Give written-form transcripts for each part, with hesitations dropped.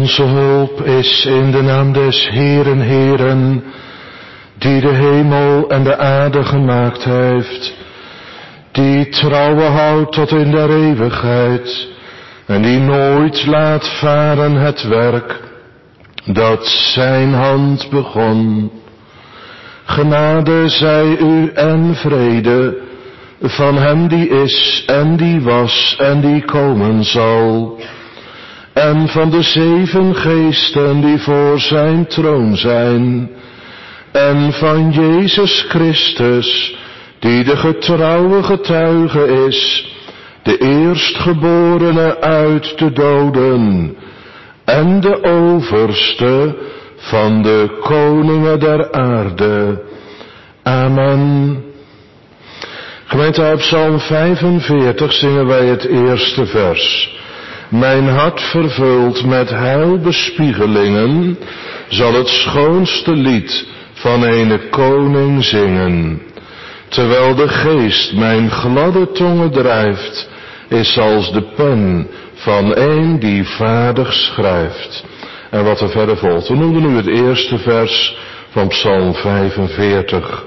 Onze hulp is in de naam des Heeren, Heeren, die de hemel en de aarde gemaakt heeft, die trouwe houdt tot in der eeuwigheid, en die nooit laat varen het werk dat zijn hand begon. Genade zij u en vrede van hem die is en die was en die komen zal, en van de 7 geesten die voor zijn troon zijn, en van Jezus Christus, die de getrouwe getuige is, de eerstgeborene uit de doden, en de overste van de koningen der aarde. Amen. Gemeente, uit Psalm 45 zingen wij het eerste vers. Mijn hart vervuld met heilbespiegelingen zal het schoonste lied van ene koning zingen. Terwijl de geest mijn gladde tongen drijft, is als de pen van een die vaardig schrijft. En wat er verder volgt. We noemen nu het eerste vers van Psalm 45.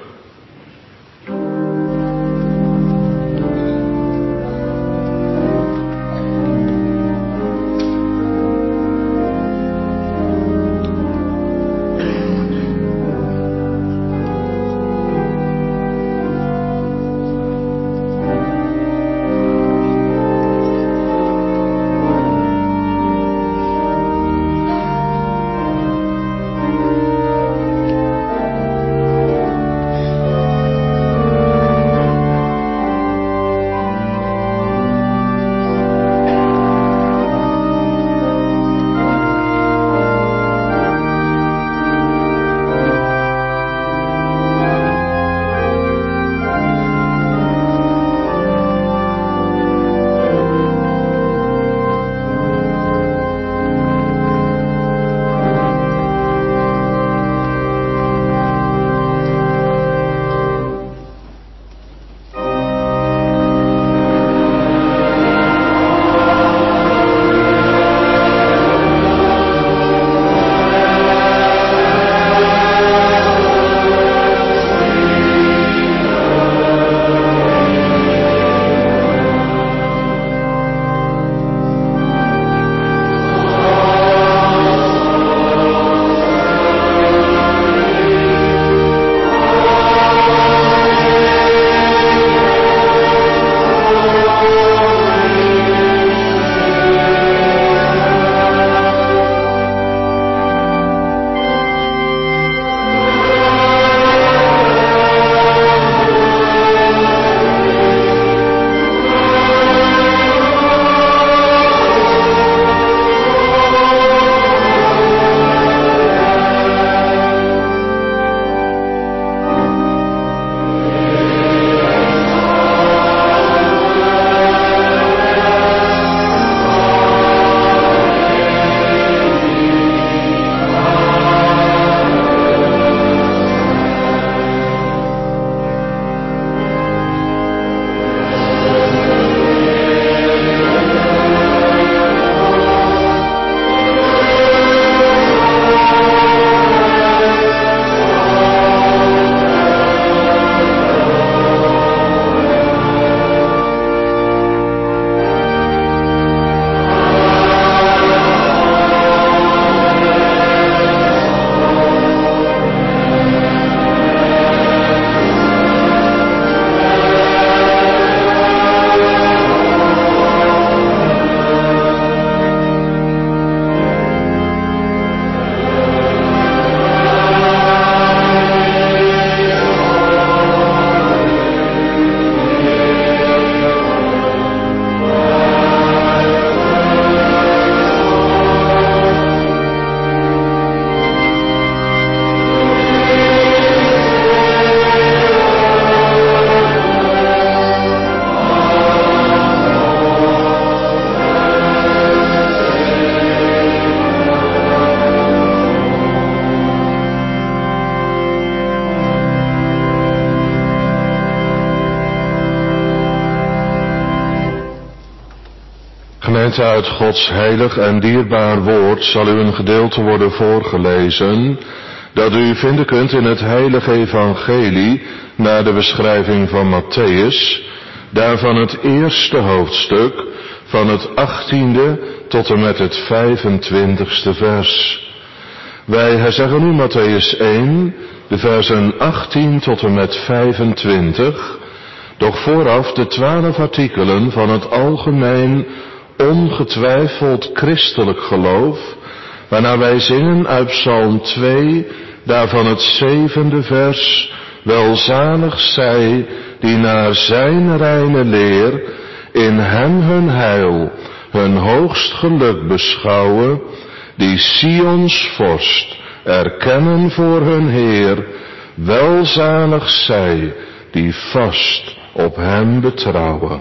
gemeente, uit Gods heilig en dierbaar woord zal u een gedeelte worden voorgelezen dat u vinden kunt in het heilige evangelie naar de beschrijving van Matthäus, daarvan het eerste hoofdstuk van het 18e tot en met het 25e vers. Wij herzeggen nu Matthäus 1, de versen 18 tot en met 25, doch vooraf de 12 artikelen van het algemeen ongetwijfeld christelijk geloof, waarna wij zingen uit Psalm 2, daarvan het 7e vers, welzalig zij die naar zijn reine leer in hem hun heil, hun hoogst geluk beschouwen, die Sions vorst erkennen voor hun Heer, welzalig zij die vast op hem betrouwen.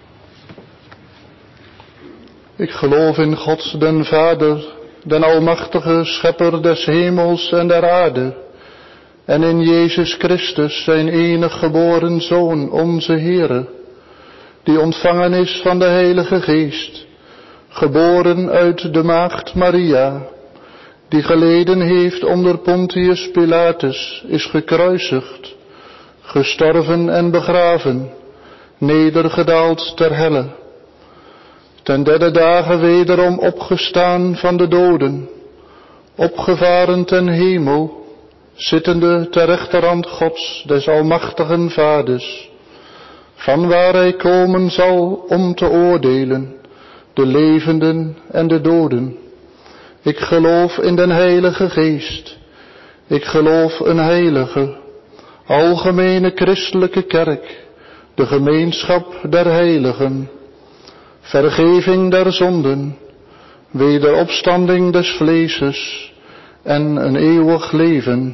Ik geloof in God den Vader, den almachtige schepper des hemels en der aarde, en in Jezus Christus, zijn enig geboren Zoon, onze Heere, die ontvangen is van de Heilige Geest, geboren uit de maagd Maria, die geleden heeft onder Pontius Pilatus, is gekruisigd, gestorven en begraven, nedergedaald ter helle, ten derde dagen wederom opgestaan van de doden, opgevaren ten hemel, zittende ter rechterhand Gods, des almachtigen Vaders, vanwaar hij komen zal om te oordelen, de levenden en de doden. Ik geloof in den Heilige Geest. Ik geloof een heilige, algemene christelijke kerk, de gemeenschap der heiligen, vergeving der zonden, wederopstanding des vleeses en een eeuwig leven.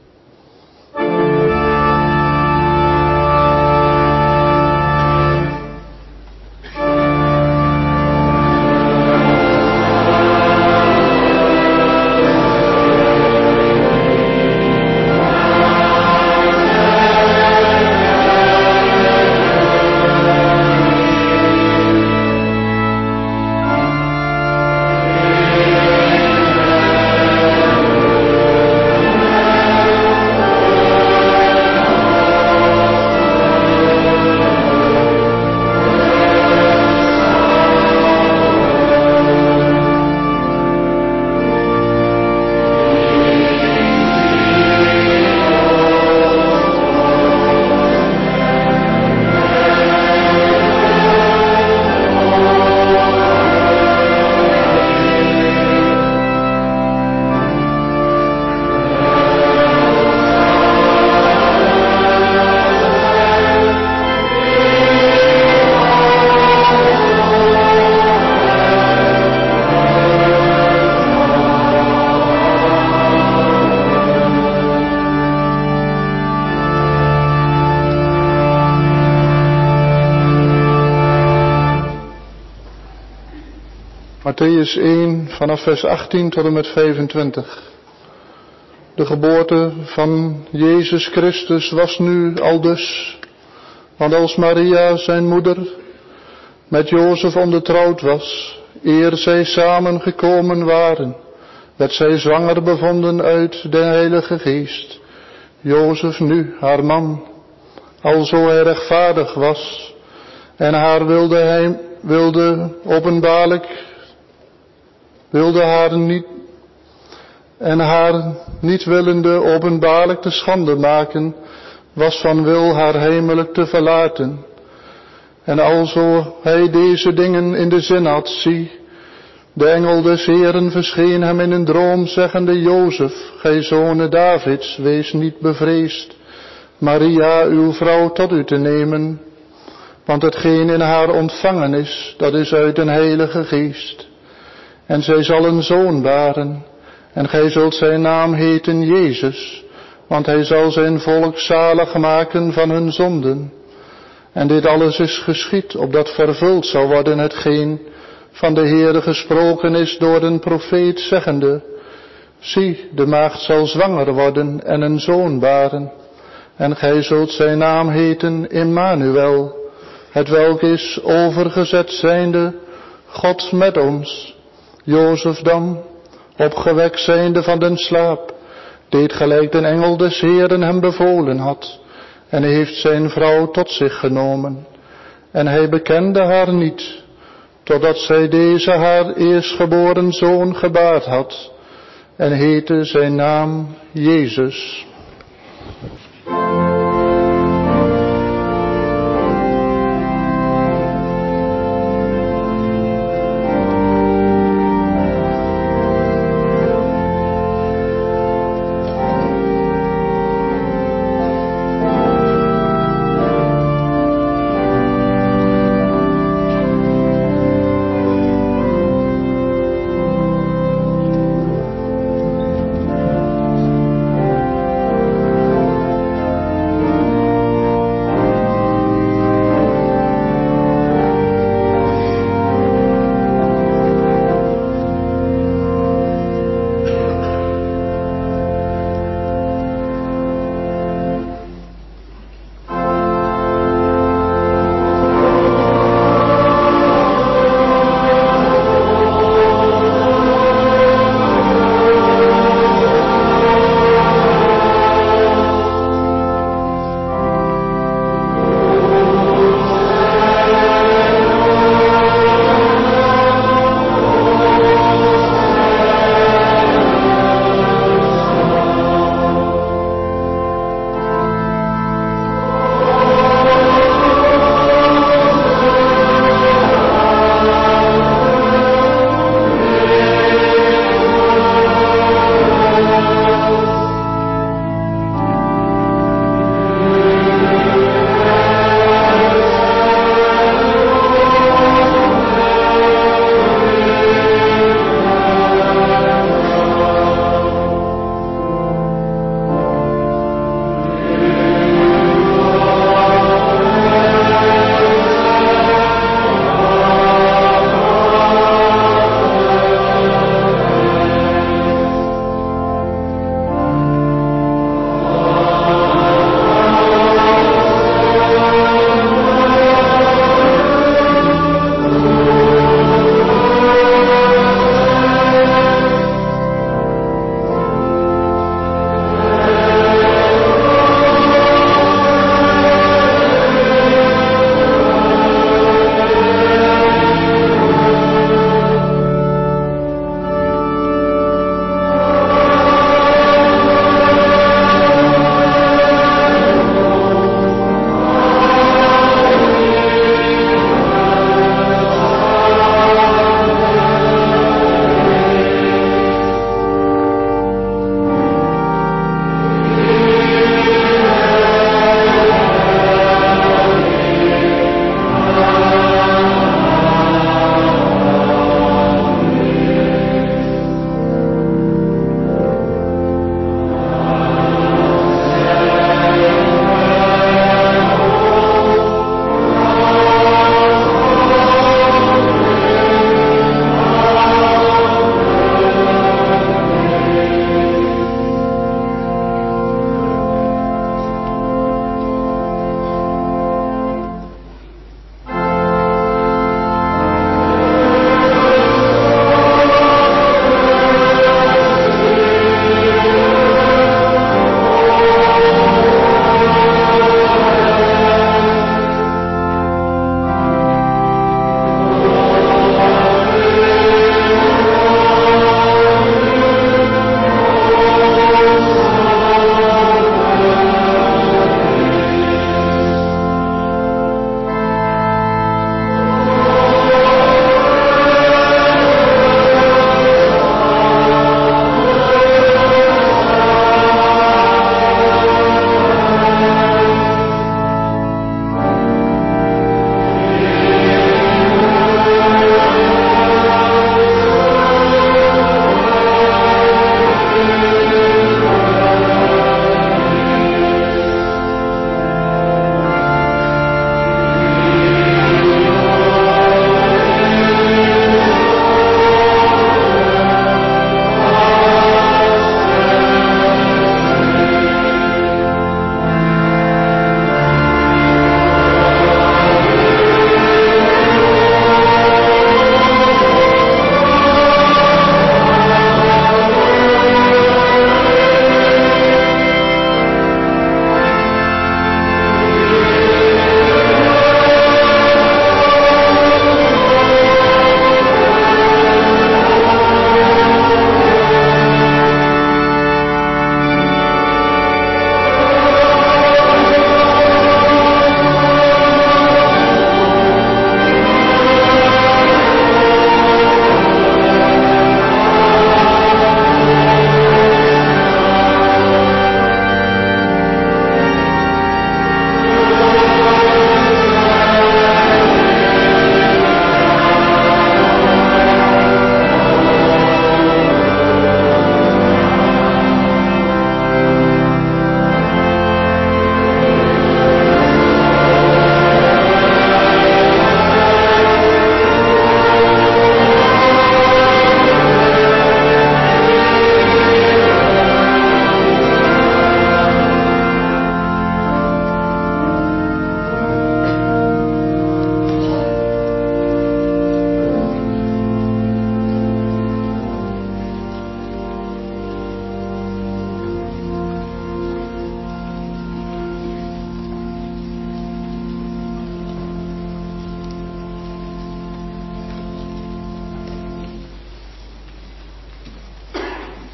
Matthäus 1 vanaf vers 18 tot en met 25. De geboorte van Jezus Christus was nu aldus, want als Maria zijn moeder met Jozef ondertrouwd was, eer zij samengekomen waren, werd zij zwanger bevonden uit de Heilige Geest. Jozef nu, haar man, alzo hij rechtvaardig was, en haar haar niet willende openbaarlijk te schande maken, was van wil haar heimelijk te verlaten. En alzo hij deze dingen in de zin had, zie, de engel des Heeren verscheen hem in een droom, zeggende: Jozef, gij zone Davids, wees niet bevreesd Maria, uw vrouw, tot u te nemen, want hetgeen in haar ontvangen is, dat is uit een Heilige Geest. En zij zal een zoon baren, en gij zult zijn naam heten Jezus, want hij zal zijn volk zalig maken van hun zonden. En dit alles is geschied, opdat vervuld zal worden hetgeen van de Heere gesproken is door een profeet, zeggende: zie, de maagd zal zwanger worden en een zoon baren, en gij zult zijn naam heten Immanuel, hetwelk is overgezet zijnde, God met ons. Jozef dan, opgewekt zijnde van den slaap, deed gelijk den engel des Heeren hem bevolen had, en heeft zijn vrouw tot zich genomen. En hij bekende haar niet, totdat zij deze haar eerstgeboren zoon gebaard had, en heette zijn naam Jezus.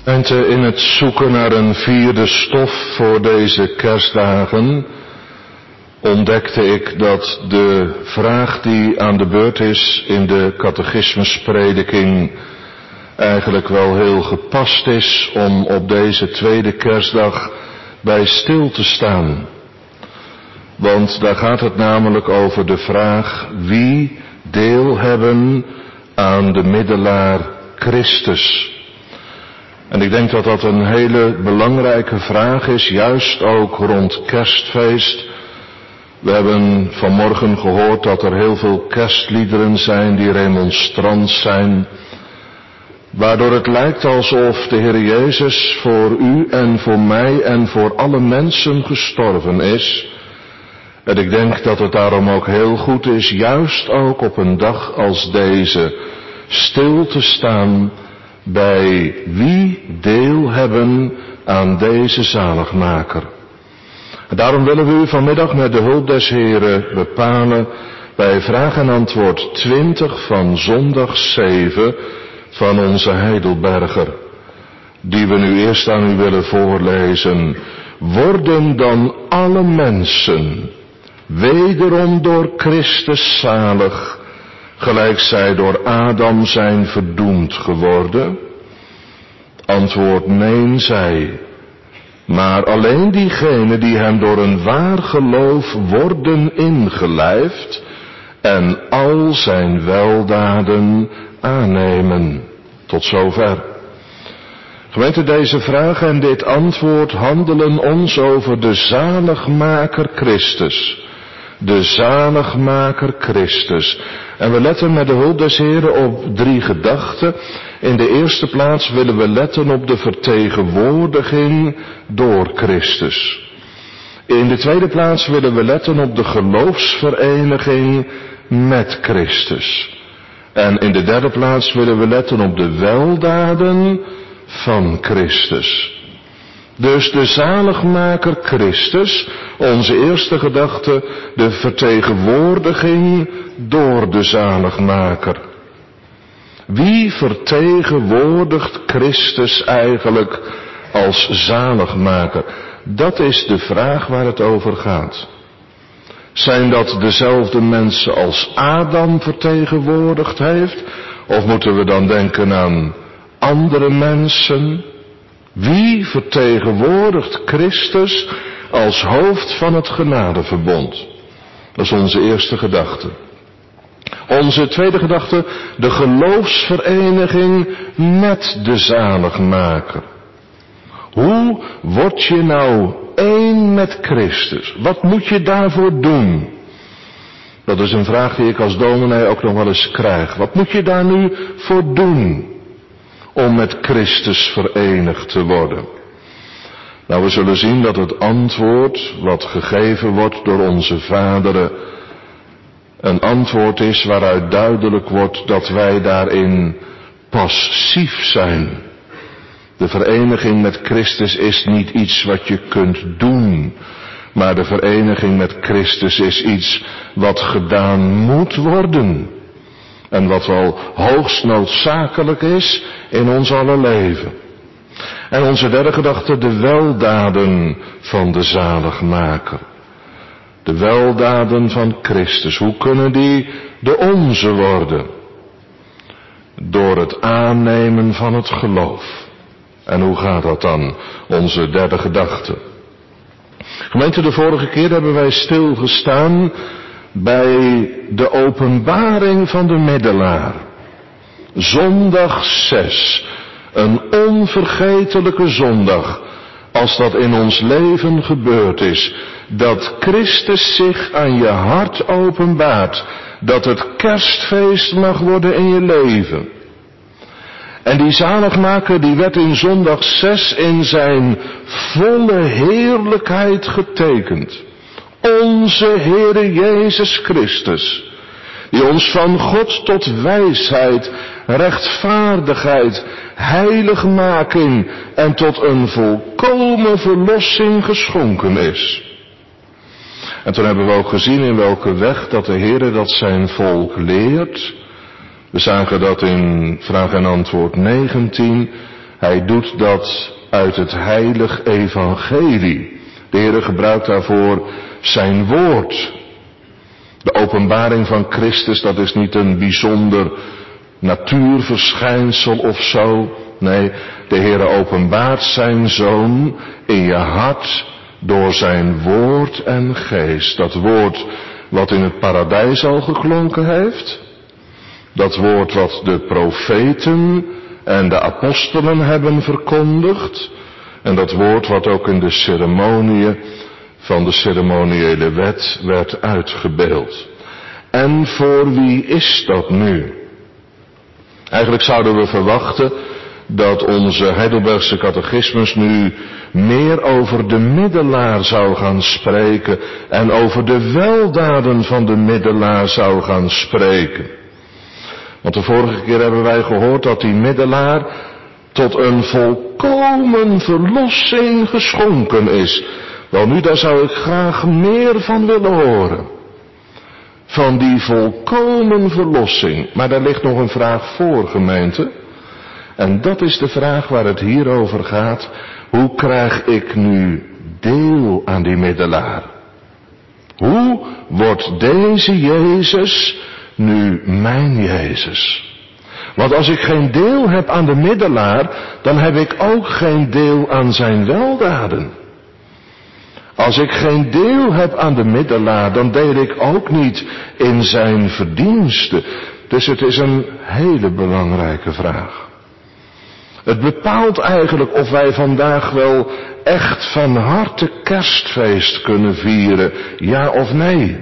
En in het zoeken naar een vierde stof voor deze kerstdagen ontdekte ik dat de vraag die aan de beurt is in de catechismusprediking eigenlijk wel heel gepast is om op deze tweede kerstdag bij stil te staan. Want daar gaat het namelijk over de vraag wie deel hebben aan de middelaar Christus. En ik denk dat dat een hele belangrijke vraag is, juist ook rond kerstfeest. We hebben vanmorgen gehoord dat er heel veel kerstliederen zijn die remonstrant zijn, waardoor het lijkt alsof de Heer Jezus voor u en voor mij en voor alle mensen gestorven is. En ik denk dat het daarom ook heel goed is, juist ook op een dag als deze, stil te staan bij wie deel hebben aan deze zaligmaker. En daarom willen we u vanmiddag met de hulp des Heren bepalen bij vraag en antwoord 20 van zondag 7 van onze Heidelberger, die we nu eerst aan u willen voorlezen. Worden dan alle mensen wederom door Christus zalig, gelijk zij door Adam zijn verdoemd geworden? Antwoord nee, zij. Maar alleen diegenen die hem door een waar geloof worden ingelijfd en al zijn weldaden aannemen. Tot zover. Gemeente, deze vraag en dit antwoord handelen ons over de zaligmaker Christus. De zaligmaker Christus. En we letten met de hulp des Heren op 3 gedachten. In de eerste plaats willen we letten op de vertegenwoordiging door Christus. In de tweede plaats willen we letten op de geloofsvereniging met Christus. En in de derde plaats willen we letten op de weldaden van Christus. Dus de zaligmaker Christus, onze eerste gedachte, de vertegenwoordiging door de zaligmaker. Wie vertegenwoordigt Christus eigenlijk als zaligmaker? Dat is de vraag waar het over gaat. Zijn dat dezelfde mensen als Adam vertegenwoordigd heeft? Of moeten we dan denken aan andere mensen? Wie vertegenwoordigt Christus als hoofd van het genadeverbond? Dat is onze eerste gedachte. Onze tweede gedachte, de geloofsvereniging met de zaligmaker. Hoe word je nou één met Christus? Wat moet je daarvoor doen? Dat is een vraag die ik als dominee ook nog wel eens krijg. Wat moet je daar nu voor doen om met Christus verenigd te worden? Nou, we zullen zien dat het antwoord wat gegeven wordt door onze vaderen een antwoord is waaruit duidelijk wordt dat wij daarin passief zijn. De vereniging met Christus is niet iets wat je kunt doen, maar de vereniging met Christus is iets wat gedaan moet worden. En wat wel hoogst noodzakelijk is in ons aller leven. En onze derde gedachte, de weldaden van de zaligmaker. De weldaden van Christus, hoe kunnen die de onze worden? Door het aannemen van het geloof. En hoe gaat dat dan? Onze derde gedachte. Gemeente, de vorige keer hebben wij stilgestaan bij de openbaring van de middelaar. Zondag 6. Een onvergetelijke zondag. Als dat in ons leven gebeurd is. Dat Christus zich aan je hart openbaart. Dat het kerstfeest mag worden in je leven. En die zaligmaker die werd in zondag 6 in zijn volle heerlijkheid getekend. Onze Heere Jezus Christus. Die ons van God tot wijsheid, rechtvaardigheid, heiligmaking en tot een volkomen verlossing geschonken is. En toen hebben we ook gezien in welke weg dat de Heere dat zijn volk leert. We zagen dat in vraag en antwoord 19. Hij doet dat uit het heilig evangelie. De Heere gebruikt daarvoor zijn woord. De openbaring van Christus, dat is niet een bijzonder natuurverschijnsel of zo. Nee, de Heere openbaart zijn Zoon in je hart door zijn woord en geest. Dat woord wat in het paradijs al geklonken heeft. Dat woord wat de profeten en de apostelen hebben verkondigd. En dat woord wat ook in de ceremoniën van de ceremoniële wet werd uitgebeeld. En voor wie is dat nu? Eigenlijk zouden we verwachten dat onze Heidelbergse catechismus nu meer over de middelaar zou gaan spreken en over de weldaden van de middelaar zou gaan spreken. Want de vorige keer hebben wij gehoord dat die middelaar tot een volkomen verlossing geschonken is. Wel nu, daar zou ik graag meer van willen horen. Van die volkomen verlossing. Maar daar ligt nog een vraag voor, gemeente. En dat is de vraag waar het hier over gaat. Hoe krijg ik nu deel aan die middelaar? Hoe wordt deze Jezus nu mijn Jezus? Want als ik geen deel heb aan de middelaar, dan heb ik ook geen deel aan zijn weldaden. Als ik geen deel heb aan de middelaar, dan deel ik ook niet in zijn verdiensten. Dus het is een hele belangrijke vraag. Het bepaalt eigenlijk of wij vandaag wel echt van harte kerstfeest kunnen vieren, ja of nee.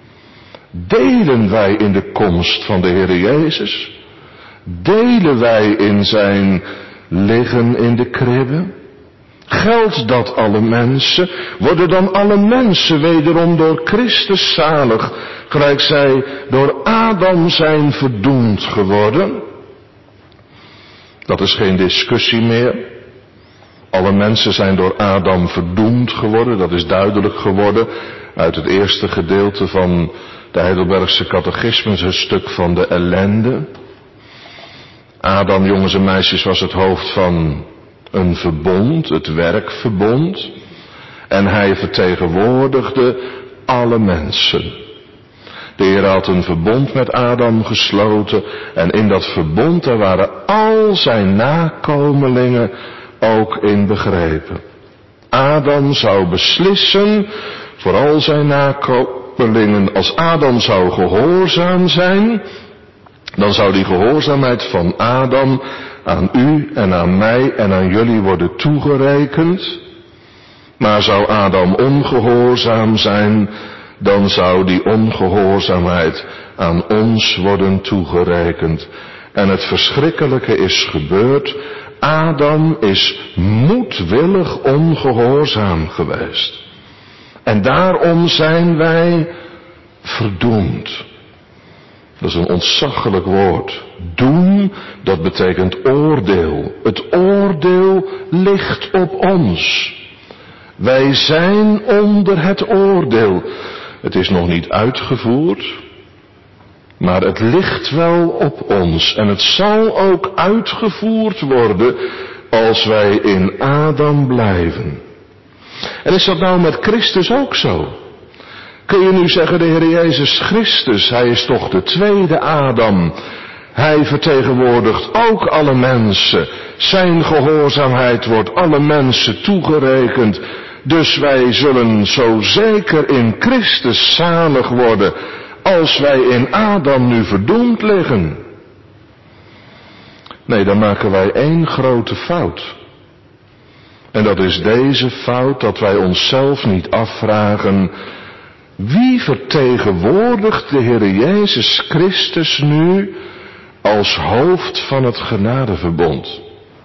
Delen wij in de komst van de Heer Jezus? Delen wij in zijn liggen in de kribbe? Geldt dat alle mensen? Worden dan alle mensen wederom door Christus zalig, gelijk zij door Adam zijn verdoemd geworden? Dat is geen discussie meer. Alle mensen zijn door Adam verdoemd geworden, dat is duidelijk geworden uit het eerste gedeelte van de Heidelbergse catechismus, een stuk van de ellende. Adam, jongens en meisjes, was het hoofd van een verbond, het werkverbond. En hij vertegenwoordigde alle mensen. De Heer had een verbond met Adam gesloten. En in dat verbond, daar waren al zijn nakomelingen ook in begrepen. Adam zou beslissen voor al zijn nakomelingen. Als Adam zou gehoorzaam zijn, dan zou die gehoorzaamheid van Adam aan u en aan mij en aan jullie worden toegerekend. Maar zou Adam ongehoorzaam zijn, dan zou die ongehoorzaamheid aan ons worden toegerekend. En het verschrikkelijke is gebeurd. Adam is moedwillig ongehoorzaam geweest. En daarom zijn wij verdoemd. Dat is een ontzaglijk woord. Doem, dat betekent oordeel. Het oordeel ligt op ons. Wij zijn onder het oordeel. Het is nog niet uitgevoerd, maar het ligt wel op ons. En het zal ook uitgevoerd worden als wij in Adam blijven. En is dat nou met Christus ook zo? Kun je nu zeggen, de Heer Jezus Christus, hij is toch de tweede Adam. Hij vertegenwoordigt ook alle mensen. Zijn gehoorzaamheid wordt alle mensen toegerekend. Dus wij zullen zo zeker in Christus zalig worden als wij in Adam nu verdoemd liggen. Nee, dan maken wij één grote fout. En dat is deze fout dat wij onszelf niet afvragen: wie vertegenwoordigt de Heer Jezus Christus nu als hoofd van het genadeverbond?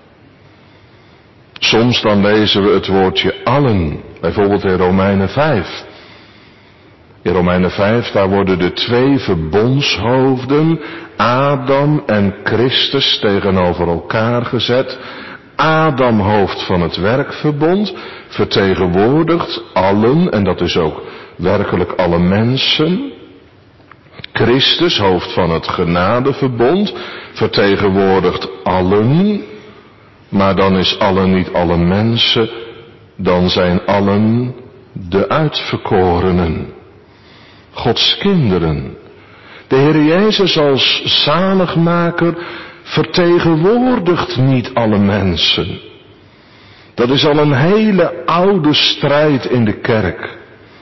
Soms dan lezen we het woordje allen, bijvoorbeeld in Romeinen 5. In Romeinen 5, daar worden de twee verbondshoofden, Adam en Christus, tegenover elkaar gezet. Adam, hoofd van het werkverbond, vertegenwoordigt allen, en dat is ook werkelijk alle mensen. Christus, hoofd van het genadeverbond, vertegenwoordigt allen, Maar dan is allen niet alle mensen, dan zijn allen de uitverkorenen. Gods kinderen. De Heer Jezus als zaligmaker vertegenwoordigt niet alle mensen. Dat is al een hele oude strijd in de kerk.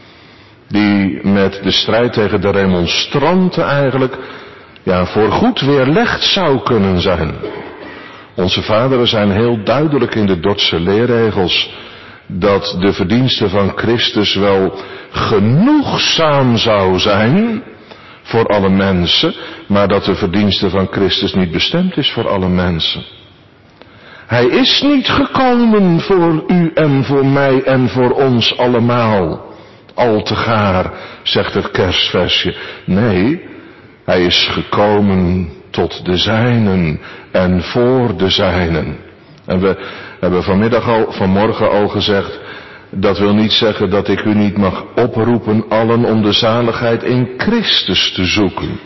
Die met de strijd tegen de remonstranten eigenlijk voorgoed weerlegd zou kunnen zijn. Onze vaderen zijn heel duidelijk in de Dordtse leerregels dat de verdienste van Christus wel genoegzaam zou zijn voor alle mensen, maar dat de verdienste van Christus niet bestemd is voor alle mensen. Hij is niet gekomen voor u en voor mij en voor ons allemaal, al te gaar, zegt het kerstversje. Nee, hij is gekomen tot de zijnen en voor de zijnen. En we hebben vanmorgen al gezegd, dat wil niet zeggen dat ik u niet mag oproepen allen om de zaligheid in Christus te zoeken.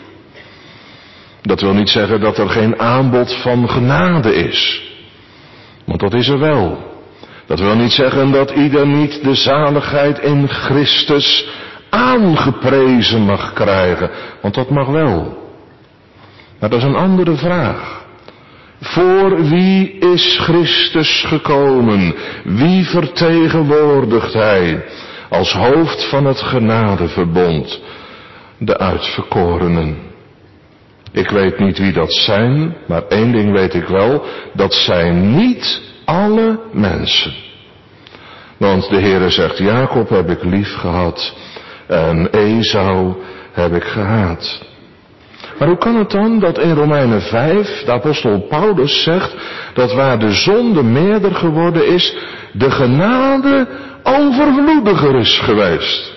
Dat wil niet zeggen dat er geen aanbod van genade is. Want dat is er wel. Dat wil niet zeggen dat ieder niet de zaligheid in Christus aangeprezen mag krijgen. Want dat mag wel. Maar dat is een andere vraag. Voor wie is Christus gekomen? Wie vertegenwoordigt hij als hoofd van het genadeverbond? De uitverkorenen. Ik weet niet wie dat zijn, maar één ding weet ik wel, dat zijn niet alle mensen. Want de Heere zegt, Jacob heb ik lief gehad en Esau heb ik gehaat. Maar hoe kan het dan dat in Romeinen 5 de apostel Paulus zegt dat waar de zonde meerder geworden is, de genade overvloediger is geweest?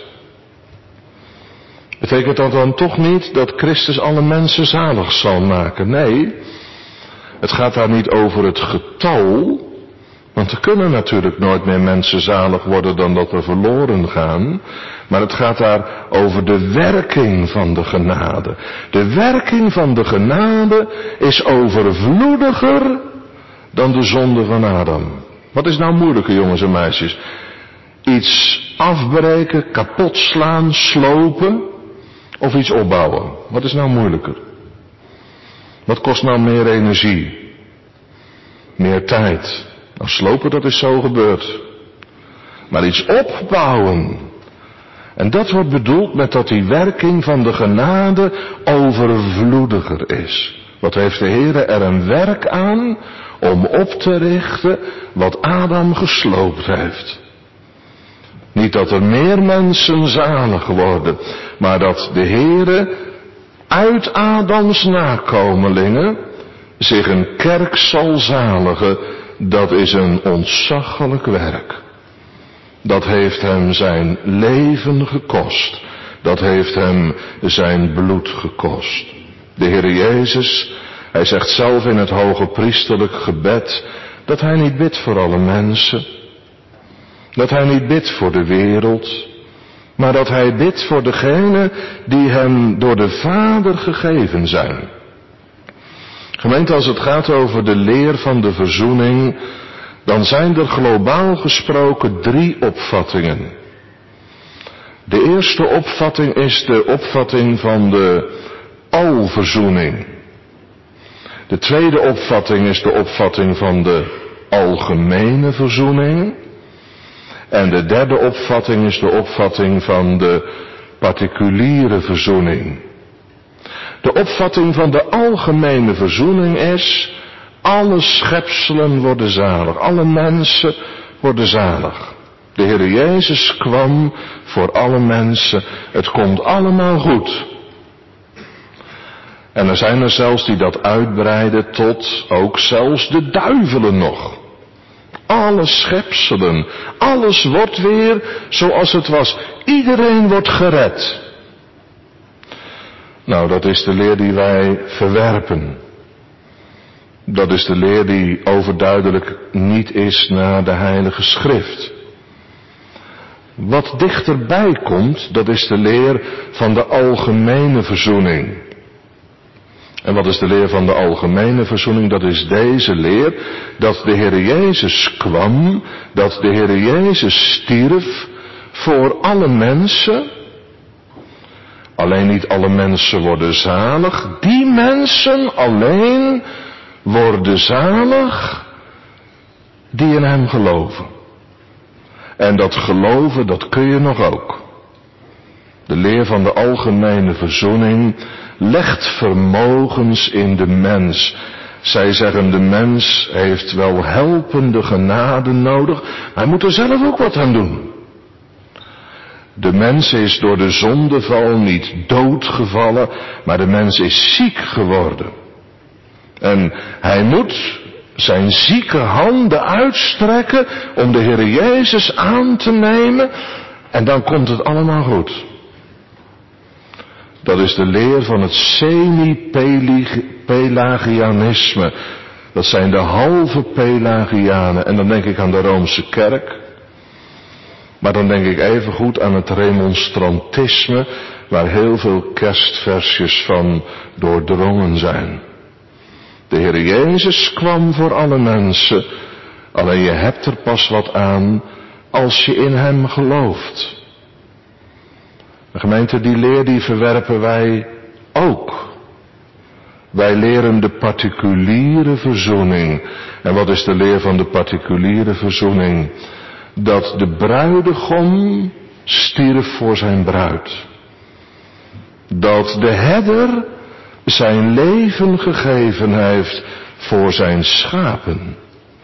Betekent dat dan toch niet dat Christus alle mensen zalig zal maken? Nee, het gaat daar niet over het getal, want er kunnen natuurlijk nooit meer mensen zalig worden dan dat er verloren gaan. Maar het gaat daar over de werking van de genade. De werking van de genade is overvloediger dan de zonde van Adam. Wat is nou moeilijker, jongens en meisjes? Iets afbreken, kapot slaan, slopen of iets opbouwen? Wat is nou moeilijker? Wat kost nou meer energie? Meer tijd? Nou, slopen, dat is zo gebeurd. Maar iets opbouwen. En dat wordt bedoeld met dat die werking van de genade overvloediger is. Wat heeft de Heere er een werk aan om op te richten wat Adam gesloopt heeft. Niet dat er meer mensen zalig worden, maar dat de Heere uit Adams nakomelingen zich een kerk zal zaligen. Dat is een ontzaglijk werk. Dat heeft hem zijn leven gekost. Dat heeft hem zijn bloed gekost. De Heer Jezus, hij zegt zelf in het hoge priesterlijk gebed dat hij niet bidt voor alle mensen. Dat hij niet bidt voor de wereld. Maar dat hij bidt voor degenen die hem door de Vader gegeven zijn. Gemeente, als het gaat over de leer van de verzoening, dan zijn er globaal gesproken 3 opvattingen. De eerste opvatting is de opvatting van de alverzoening. De tweede opvatting is de opvatting van de algemene verzoening. En de derde opvatting is de opvatting van de particuliere verzoening. De opvatting van de algemene verzoening is: alle schepselen worden zalig, alle mensen worden zalig. De Heer Jezus kwam voor alle mensen, het komt allemaal goed. En er zijn er zelfs die dat uitbreiden tot ook zelfs de duivelen nog. Alle schepselen, alles wordt weer zoals het was. Iedereen wordt gered. Nou, dat is de leer die wij verwerpen. Dat is de leer die overduidelijk niet is naar de Heilige Schrift. Wat dichterbij komt, dat is de leer van de algemene verzoening. En wat is de leer van de algemene verzoening? Dat is deze leer, dat de Heer Jezus kwam, dat de Heer Jezus stierf voor alle mensen. Alleen niet alle mensen worden zalig. Die mensen alleen worden zalig die in hem geloven. En dat geloven, dat kun je nog ook. De leer van de algemene verzoening legt vermogens in de mens. Zij zeggen, de mens heeft wel helpende genade nodig, maar hij moet er zelf ook wat aan doen. De mens is door de zondeval niet doodgevallen, maar de mens is ziek geworden. En hij moet zijn zieke handen uitstrekken om de Heer Jezus aan te nemen en dan komt het allemaal goed. Dat is de leer van het semi-Pelagianisme. Dat zijn de halve Pelagianen. En dan denk ik aan de Roomse kerk. Maar dan denk ik even goed aan het remonstrantisme, waar heel veel kerstversjes van doordrongen zijn. De Heer Jezus kwam voor alle mensen, alleen je hebt er pas wat aan als je in hem gelooft. De gemeente, die leer die verwerpen wij ook. Wij leren de particuliere verzoening. En wat is de leer van de particuliere verzoening? Dat de bruidegom stierf voor zijn bruid. Dat de herder zijn leven gegeven heeft voor zijn schapen.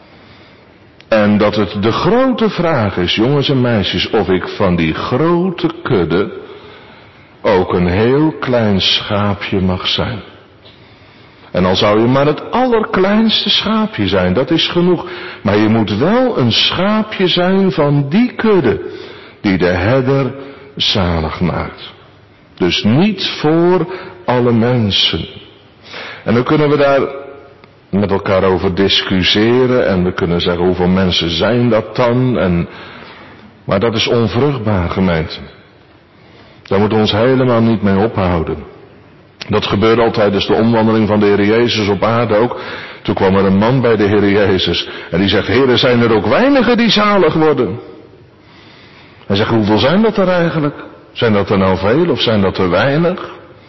En dat het de grote vraag is, jongens en meisjes, of ik van die grote kudde ook een heel klein schaapje mag zijn. En al zou je maar het allerkleinste schaapje zijn, dat is genoeg. Maar je moet wel een schaapje zijn van die kudde die de herder zalig maakt. Dus niet voor alle mensen. En dan kunnen we daar met elkaar over discussiëren en we kunnen zeggen hoeveel mensen zijn dat dan. Maar dat is onvruchtbaar, gemeente. Daar moeten we ons helemaal niet mee ophouden. Dat gebeurde al tijdens de omwandeling van de Heer Jezus op aarde ook. Toen kwam er een man bij de Heer Jezus en die zegt, Heer, zijn er ook weinigen die zalig worden? Hij zegt, hoeveel zijn dat er eigenlijk? Zijn dat er nou veel of zijn dat er weinig?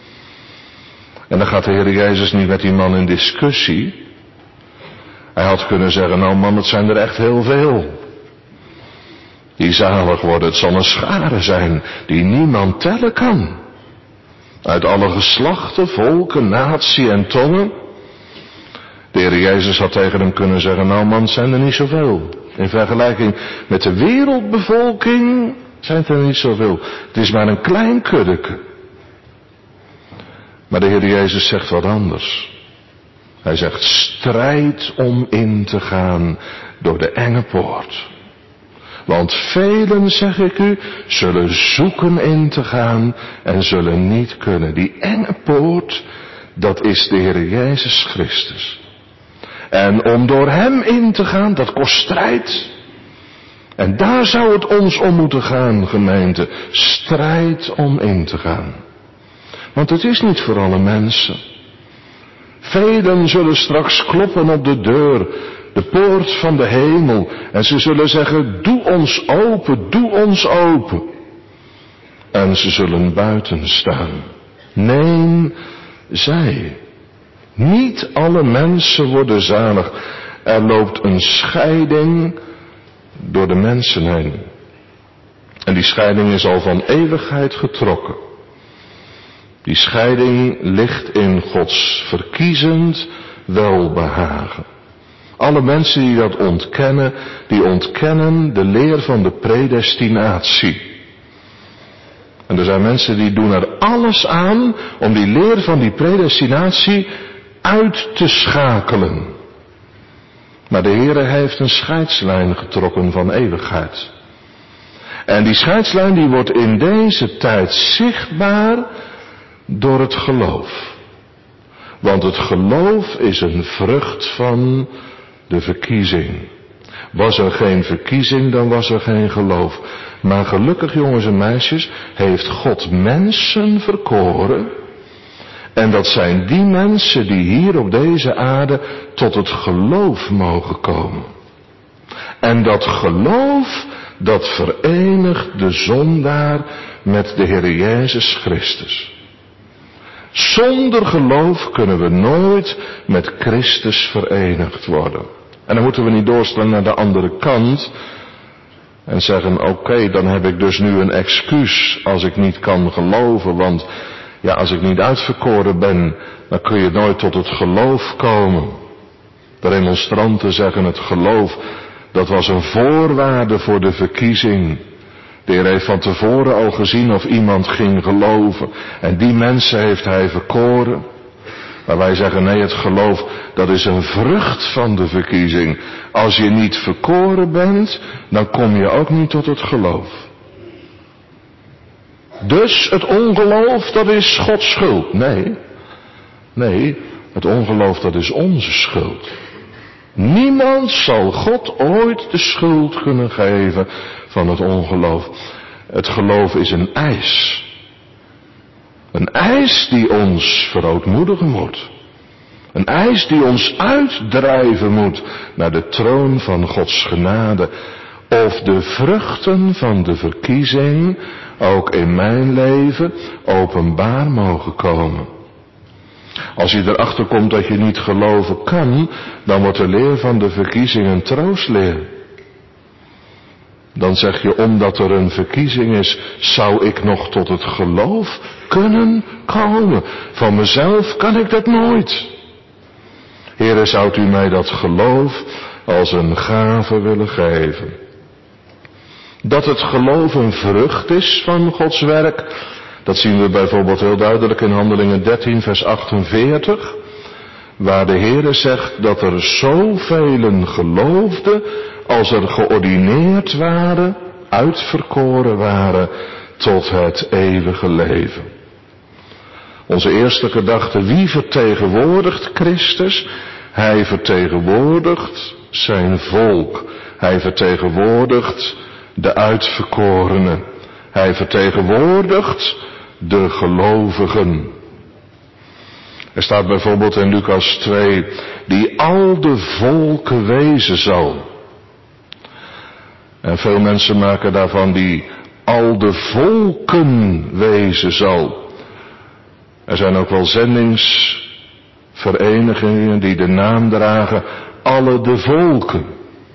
En dan gaat de Heer Jezus niet met die man in discussie. Hij had kunnen zeggen, nou man, het zijn er echt heel veel die zalig worden. Het zal een schare zijn die niemand tellen kan. Uit alle geslachten, volken, natie en tongen. De Heer Jezus had tegen hem kunnen zeggen, nou man, het zijn er niet zoveel. In vergelijking met de wereldbevolking zijn het er niet zoveel. Het is maar een klein kuddeke. Maar de Heer Jezus zegt wat anders. Hij zegt, strijd om in te gaan door de enge poort. Want velen, zeg ik u, zullen zoeken in te gaan en zullen niet kunnen. Die enge poort, dat is de Heer Jezus Christus. En om door hem in te gaan, dat kost strijd. En daar zou het ons om moeten gaan, gemeente. Strijd om in te gaan. Want het is niet voor alle mensen. Velen zullen straks kloppen op de deur, de poort van de hemel. En ze zullen zeggen, doe ons open, doe ons open. En ze zullen buiten staan. Nee, zij. Niet alle mensen worden zalig. Er loopt een scheiding door de mensen heen. En die scheiding is al van eeuwigheid getrokken. Die scheiding ligt in Gods verkiezend welbehagen. Alle mensen die dat ontkennen, die ontkennen de leer van de predestinatie. En er zijn mensen die doen er alles aan om die leer van die predestinatie uit te schakelen. Maar de Heere heeft een scheidslijn getrokken van eeuwigheid. En die scheidslijn die wordt in deze tijd zichtbaar door het geloof. Want het geloof is een vrucht van de verkiezing. Was er geen verkiezing, dan was er geen geloof. Maar gelukkig, jongens en meisjes, heeft God mensen verkoren. En dat zijn die mensen die hier op deze aarde tot het geloof mogen komen. En dat geloof, dat verenigt de zondaar met de Heer Jezus Christus. Zonder geloof kunnen we nooit met Christus verenigd worden. En dan moeten we niet doorslaan naar de andere kant en zeggen, oké, dan heb ik dus nu een excuus als ik niet kan geloven, want ja, als ik niet uitverkoren ben, dan kun je nooit tot het geloof komen. De remonstranten zeggen het geloof, dat was een voorwaarde voor de verkiezing. De Heer heeft van tevoren al gezien of iemand ging geloven. En die mensen heeft hij verkoren. Maar wij zeggen nee, het geloof, dat is een vrucht van de verkiezing. Als je niet verkoren bent, dan kom je ook niet tot het geloof. Dus het ongeloof, dat is Gods schuld. Nee, het ongeloof, dat is onze schuld. Niemand zal God ooit de schuld kunnen geven van het ongeloof. Het geloof is een eis. Een eis die ons verootmoedigen moet. Een eis die ons uitdrijven moet naar de troon van Gods genade. Of de vruchten van de verkiezing ook in mijn leven openbaar mogen komen. Als je erachter komt dat je niet geloven kan, dan wordt de leer van de verkiezing een troostleer. Dan zeg je, omdat er een verkiezing is, zou ik nog tot het geloof kunnen komen. Van mezelf kan ik dat nooit. Heere, zou u mij dat geloof als een gave willen geven. Dat het geloof een vrucht is van Gods werk, dat zien we bijvoorbeeld heel duidelijk in Handelingen 13 vers 48. Waar de Heere zegt dat er zoveel geloofden als er geordineerd waren, uitverkoren waren tot het eeuwige leven. Onze eerste gedachte, wie vertegenwoordigt Christus? Hij vertegenwoordigt zijn volk. Hij vertegenwoordigt de uitverkorenen. Hij vertegenwoordigt de gelovigen. Er staat bijvoorbeeld in Lucas 2, die al de volken wezen zal. En veel mensen maken daarvan die al de volken wezen zal. Er zijn ook wel zendingsverenigingen die de naam dragen, alle de volken.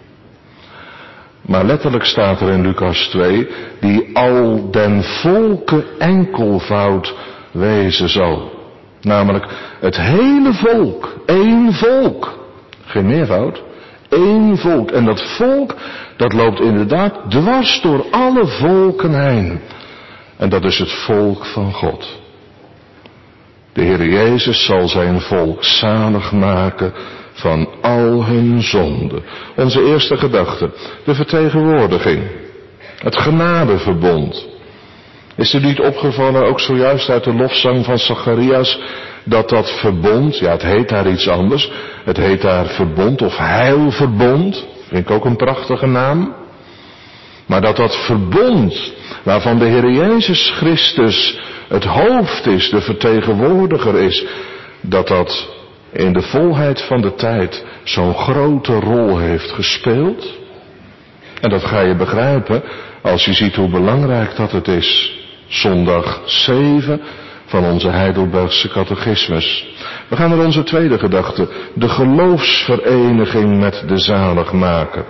Maar letterlijk staat er in Lucas 2, die al den volken enkelvoud wezen zal. Namelijk het hele volk, één volk. Geen meervoud, één volk. En dat volk, dat loopt inderdaad dwars door alle volken heen. En dat is het volk van God. De Heer Jezus zal zijn volk zalig maken van al hun zonden. Onze eerste gedachte, de vertegenwoordiging. Het genadeverbond. Is er niet opgevallen, ook zojuist uit de lofzang van Zacharias, dat dat verbond, ja het heet daar iets anders, het heet daar verbond of heilverbond, vind ik ook een prachtige naam. Maar dat dat verbond, waarvan de Heer Jezus Christus het hoofd is, de vertegenwoordiger is, dat dat in de volheid van de tijd zo'n grote rol heeft gespeeld. En dat ga je begrijpen als je ziet hoe belangrijk dat het is. Zondag 7 van onze Heidelbergse catechismus. We gaan naar onze tweede gedachte. De geloofsvereniging met de zaligmaker.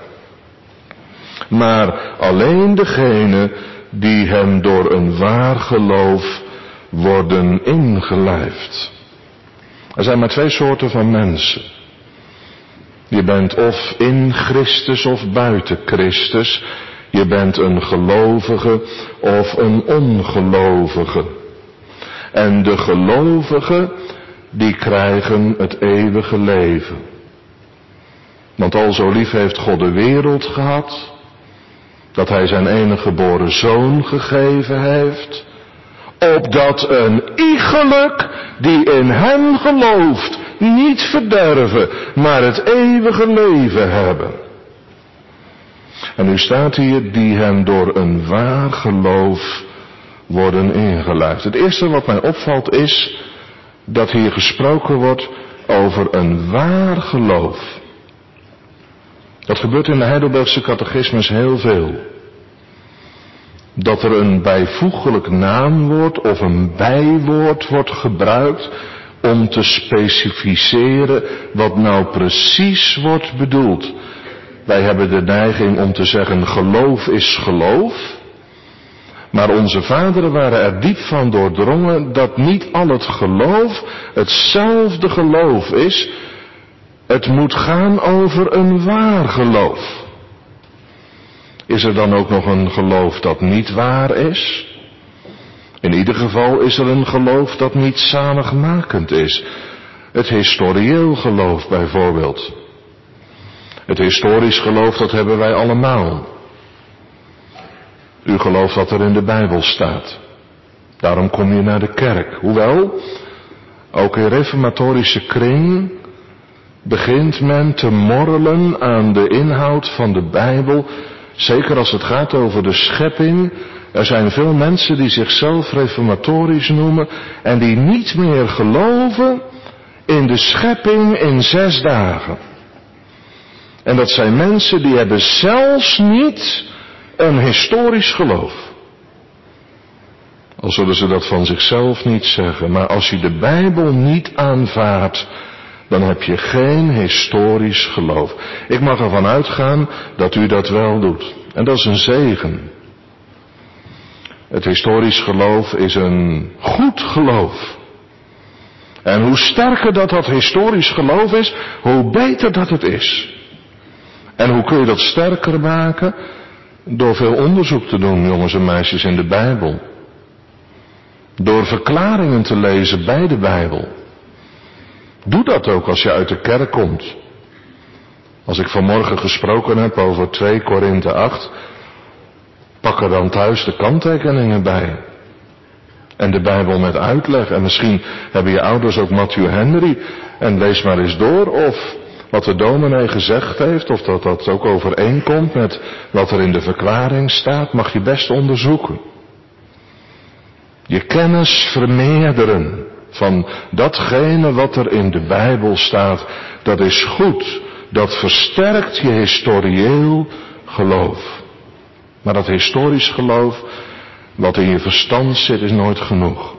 Maar alleen degene die hem door een waar geloof worden ingelijfd. Er zijn maar twee soorten van mensen. Je bent of in Christus of buiten Christus. Je bent een gelovige of een ongelovige. En de gelovigen, die krijgen het eeuwige leven. Want al zo lief heeft God de wereld gehad, dat hij zijn enige geboren zoon gegeven heeft, opdat een iegelijk die in hem gelooft niet verderven, maar het eeuwige leven hebben. En nu staat hier, die hem door een waar geloof worden ingelijfd. Het eerste wat mij opvalt is dat hier gesproken wordt over een waar geloof. Dat gebeurt in de Heidelbergse catechismus heel veel. Dat er een bijvoeglijk naamwoord of een bijwoord wordt gebruikt om te specificeren wat nou precies wordt bedoeld. Wij hebben de neiging om te zeggen geloof is geloof. Maar onze vaderen waren er diep van doordrongen dat niet al het geloof hetzelfde geloof is. Het moet gaan over een waar geloof. Is er dan ook nog een geloof dat niet waar is? In ieder geval is er een geloof dat niet zaligmakend is. Het historieel geloof bijvoorbeeld. Het historisch geloof, dat hebben wij allemaal. U gelooft wat er in de Bijbel staat. Daarom kom je naar de kerk. Hoewel, ook in reformatorische kring begint men te morrelen aan de inhoud van de Bijbel. Zeker als het gaat over de schepping. Er zijn veel mensen die zichzelf reformatorisch noemen en die niet meer geloven in de schepping in 6 dagen. En dat zijn mensen die hebben zelfs niet een historisch geloof. Al zullen ze dat van zichzelf niet zeggen, maar als je de Bijbel niet aanvaardt, dan heb je geen historisch geloof. Ik mag ervan uitgaan dat u dat wel doet. En dat is een zegen. Het historisch geloof is een goed geloof. En hoe sterker dat historisch geloof is, hoe beter dat het is. En hoe kun je dat sterker maken? Door veel onderzoek te doen, jongens en meisjes, in de Bijbel. Door verklaringen te lezen bij de Bijbel. Doe dat ook als je uit de kerk komt. Als ik vanmorgen gesproken heb over 2 Korinthe 8, pak er dan thuis de kanttekeningen bij. En de Bijbel met uitleg. En misschien hebben je ouders ook Matthew Henry. En lees maar eens door of wat de dominee gezegd heeft, of dat ook overeenkomt met wat er in de verklaring staat, mag je best onderzoeken. Je kennis vermeerderen van datgene wat er in de Bijbel staat, dat is goed. Dat versterkt je historieel geloof. Maar dat historisch geloof, wat in je verstand zit, is nooit genoeg.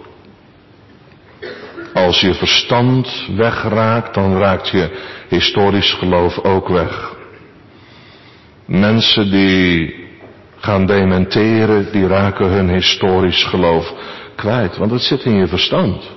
Als je verstand wegraakt, dan raakt je historisch geloof ook weg. Mensen die gaan dementeren, die raken hun historisch geloof kwijt, want het zit in je verstand.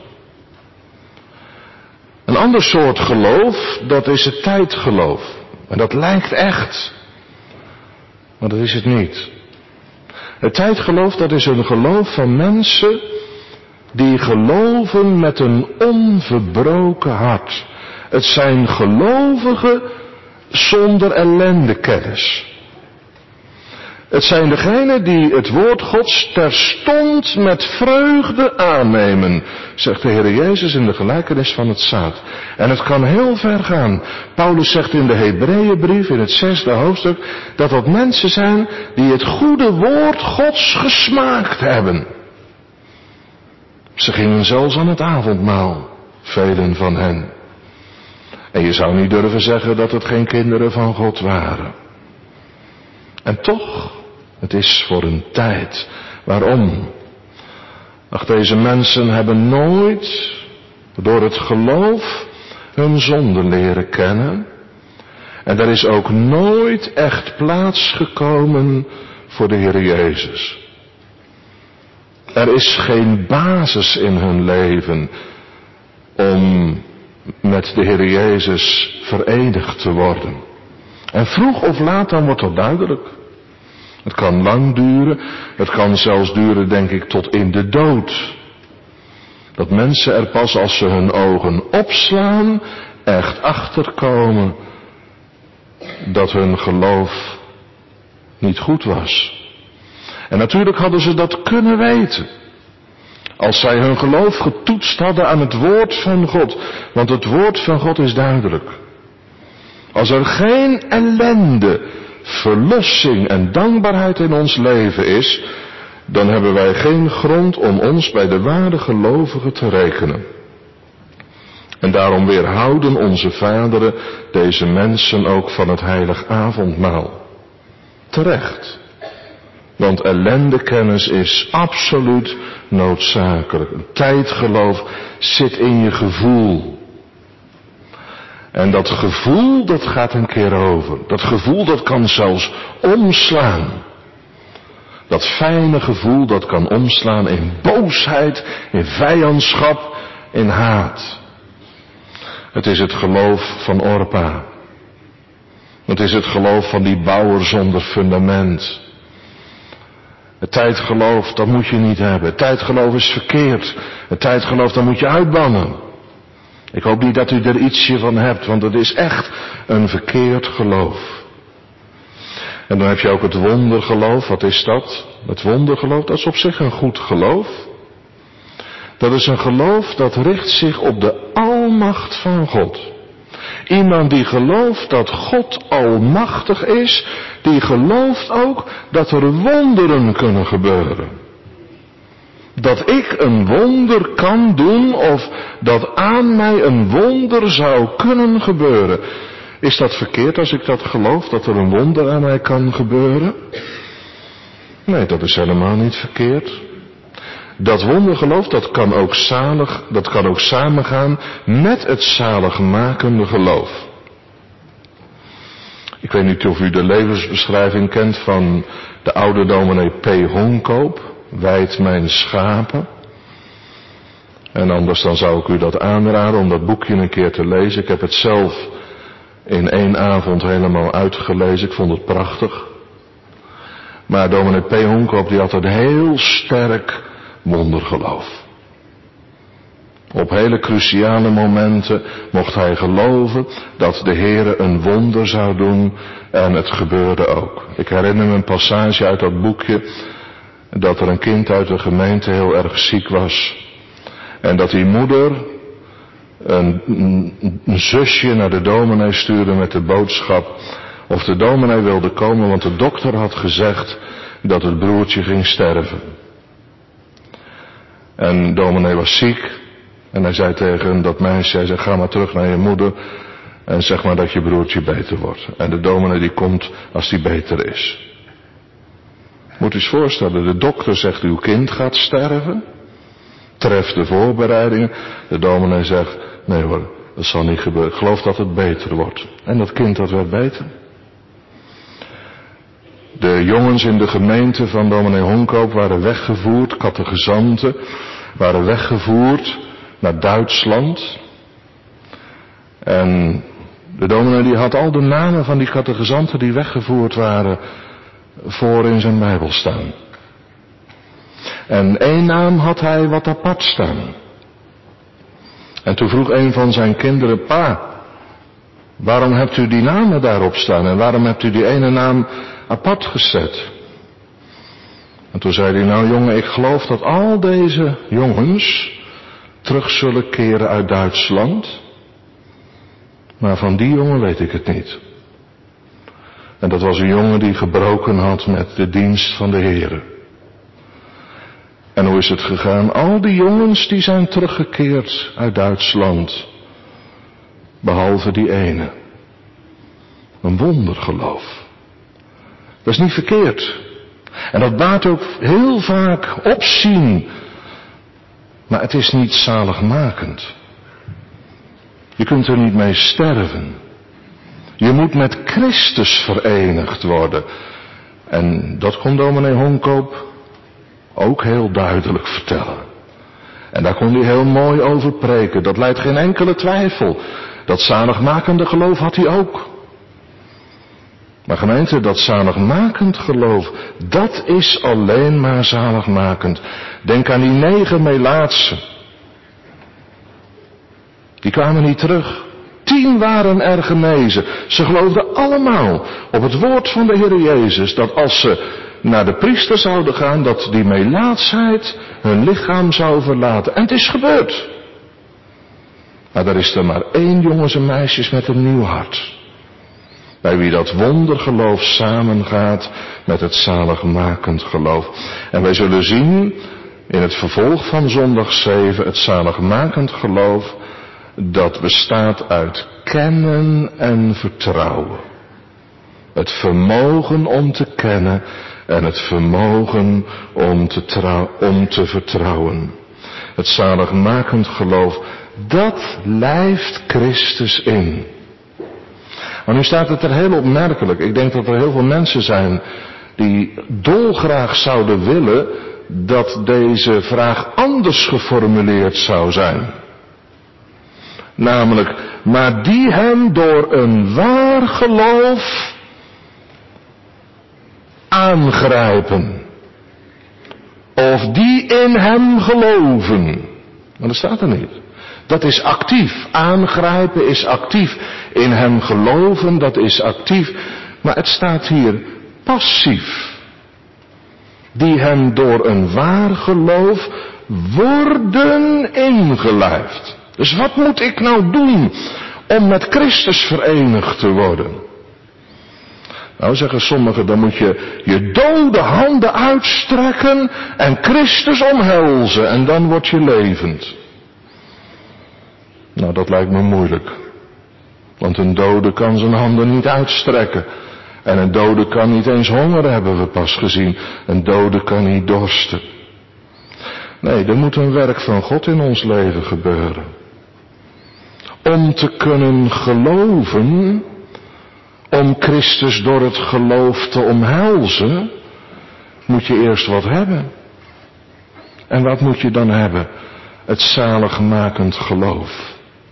Een ander soort geloof, dat is het tijdgeloof. En dat lijkt echt, maar dat is het niet. Het tijdgeloof, dat is een geloof van mensen die geloven met een onverbroken hart. Het zijn gelovigen zonder ellendekennis. Het zijn degenen die het woord Gods terstond met vreugde aannemen, zegt de Heer Jezus in de gelijkenis van het zaad. En het kan heel ver gaan. Paulus zegt in de Hebreeënbrief in het 6e hoofdstuk dat dat mensen zijn die het goede woord Gods gesmaakt hebben. Ze gingen zelfs aan het avondmaal, velen van hen. En je zou niet durven zeggen dat het geen kinderen van God waren. En toch, het is voor een tijd. Waarom? Ach, deze mensen hebben nooit door het geloof hun zonde leren kennen. En er is ook nooit echt plaats gekomen voor de Heer Jezus. Er is geen basis in hun leven om met de Heer Jezus verenigd te worden. En vroeg of laat dan wordt dat duidelijk. Het kan lang duren, het kan zelfs duren, denk ik, tot in de dood. Dat mensen er pas als ze hun ogen opslaan, echt achterkomen dat hun geloof niet goed was. En natuurlijk hadden ze dat kunnen weten. Als zij hun geloof getoetst hadden aan het woord van God. Want het woord van God is duidelijk. Als er geen ellende, verlossing en dankbaarheid in ons leven is, dan hebben wij geen grond om ons bij de ware gelovigen te rekenen. En daarom weerhouden onze vaderen deze mensen ook van het heilig avondmaal. Terecht. Want ellendekennis is absoluut noodzakelijk. Een tijdgeloof zit in je gevoel. En dat gevoel, dat gaat een keer over. Dat gevoel, dat kan zelfs omslaan. Dat fijne gevoel, dat kan omslaan in boosheid, in vijandschap, in haat. Het is het geloof van Orpa. Het is het geloof van die bouwer zonder fundament. Het tijdgeloof, dat moet je niet hebben. Het tijdgeloof is verkeerd. Het tijdgeloof, dat moet je uitbannen. Ik hoop niet dat u er ietsje van hebt, want het is echt een verkeerd geloof. En dan heb je ook het wondergeloof. Wat is dat? Het wondergeloof, dat is op zich een goed geloof. Dat is een geloof dat richt zich op de almacht van God. Iemand die gelooft dat God almachtig is, die gelooft ook dat er wonderen kunnen gebeuren. Dat ik een wonder kan doen of dat aan mij een wonder zou kunnen gebeuren. Is dat verkeerd als ik dat geloof, dat er een wonder aan mij kan gebeuren? Nee, dat is helemaal niet verkeerd. Dat wondergeloof, dat kan ook samengaan met het zaligmakende geloof. Ik weet niet of u de levensbeschrijving kent van de oude dominee P. Honkoop, Wijd mijn schapen. En anders dan zou ik u dat aanraden om dat boekje een keer te lezen. Ik heb het zelf in 1 avond helemaal uitgelezen, ik vond het prachtig. Maar dominee P. Honkoop die had een heel sterk wondergeloof. Op hele cruciale momenten mocht hij geloven dat de Heere een wonder zou doen en het gebeurde ook. Ik herinner me een passage uit dat boekje dat er een kind uit de gemeente heel erg ziek was. En dat die moeder een zusje naar de dominee stuurde met de boodschap of de dominee wilde komen, want de dokter had gezegd dat het broertje ging sterven. En dominee was ziek en hij zei tegen dat meisje, hij zei, ga maar terug naar je moeder en zeg maar dat je broertje beter wordt. En de dominee die komt als die beter is. Moet u eens voorstellen, de dokter zegt uw kind gaat sterven. Treft de voorbereidingen. De dominee zegt, nee hoor, dat zal niet gebeuren. Ik geloof dat het beter wordt. En dat kind dat werd beter. De jongens in de gemeente van dominee Honkoop waren weggevoerd, catechizanten waren weggevoerd naar Duitsland. En de dominee die had al de namen van die catechizanten die weggevoerd waren voor in zijn Bijbel staan. En 1 naam had hij wat apart staan. En toen vroeg een van zijn kinderen, pa, waarom hebt u die namen daarop staan en waarom hebt u die ene naam apart gezet? En toen zei hij, nou jongen, ik geloof dat al deze jongens terug zullen keren uit Duitsland. Maar van die jongen weet ik het niet. En dat was een jongen die gebroken had met de dienst van de Heere. En hoe is het gegaan? Al die jongens die zijn teruggekeerd uit Duitsland. Behalve die ene. Een wondergeloof. Dat is niet verkeerd. En dat baart ook heel vaak opzien. Maar het is niet zaligmakend. Je kunt er niet mee sterven. Je moet met Christus verenigd worden. En dat kon dominee Honkoop ook heel duidelijk vertellen. En daar kon hij heel mooi over preken. Dat leidt geen enkele twijfel. Dat zaligmakende geloof had hij ook. Maar gemeente, dat zaligmakend geloof, dat is alleen maar zaligmakend. Denk aan die 9 Melaatsen. Die kwamen niet terug. 10 waren er genezen. Ze geloofden allemaal op het woord van de Heer Jezus, dat als ze naar de priester zouden gaan, dat die melaatsheid hun lichaam zou verlaten. En het is gebeurd. Maar er is er maar 1 jongens en meisjes met een nieuw hart. Bij wie dat wondergeloof samengaat met het zaligmakend geloof. En wij zullen zien in het vervolg van zondag 7 het zaligmakend geloof dat bestaat uit kennen en vertrouwen. Het vermogen om te kennen en het vermogen om te vertrouwen. Het zaligmakend geloof, dat lijft Christus in. Maar nu staat het er heel opmerkelijk. Ik denk dat er heel veel mensen zijn die dolgraag zouden willen dat deze vraag anders geformuleerd zou zijn. Namelijk, maar die hem door een waar geloof aangrijpen. Of die in hem geloven. Maar dat staat er niet. Dat is actief. Aangrijpen is actief. In hem geloven, dat is actief. Maar het staat hier passief. Die hem door een waar geloof worden ingelijfd. Dus wat moet ik nou doen om met Christus verenigd te worden? Nou, zeggen sommigen, dan moet je je dode handen uitstrekken en Christus omhelzen en dan word je levend. Nou, dat lijkt me moeilijk. Want een dode kan zijn handen niet uitstrekken. En een dode kan niet eens honger, hebben we pas gezien. Een dode kan niet dorsten. Nee, er moet een werk van God in ons leven gebeuren. Om te kunnen geloven, om Christus door het geloof te omhelzen, moet je eerst wat hebben. En wat moet je dan hebben? Het zaligmakend geloof.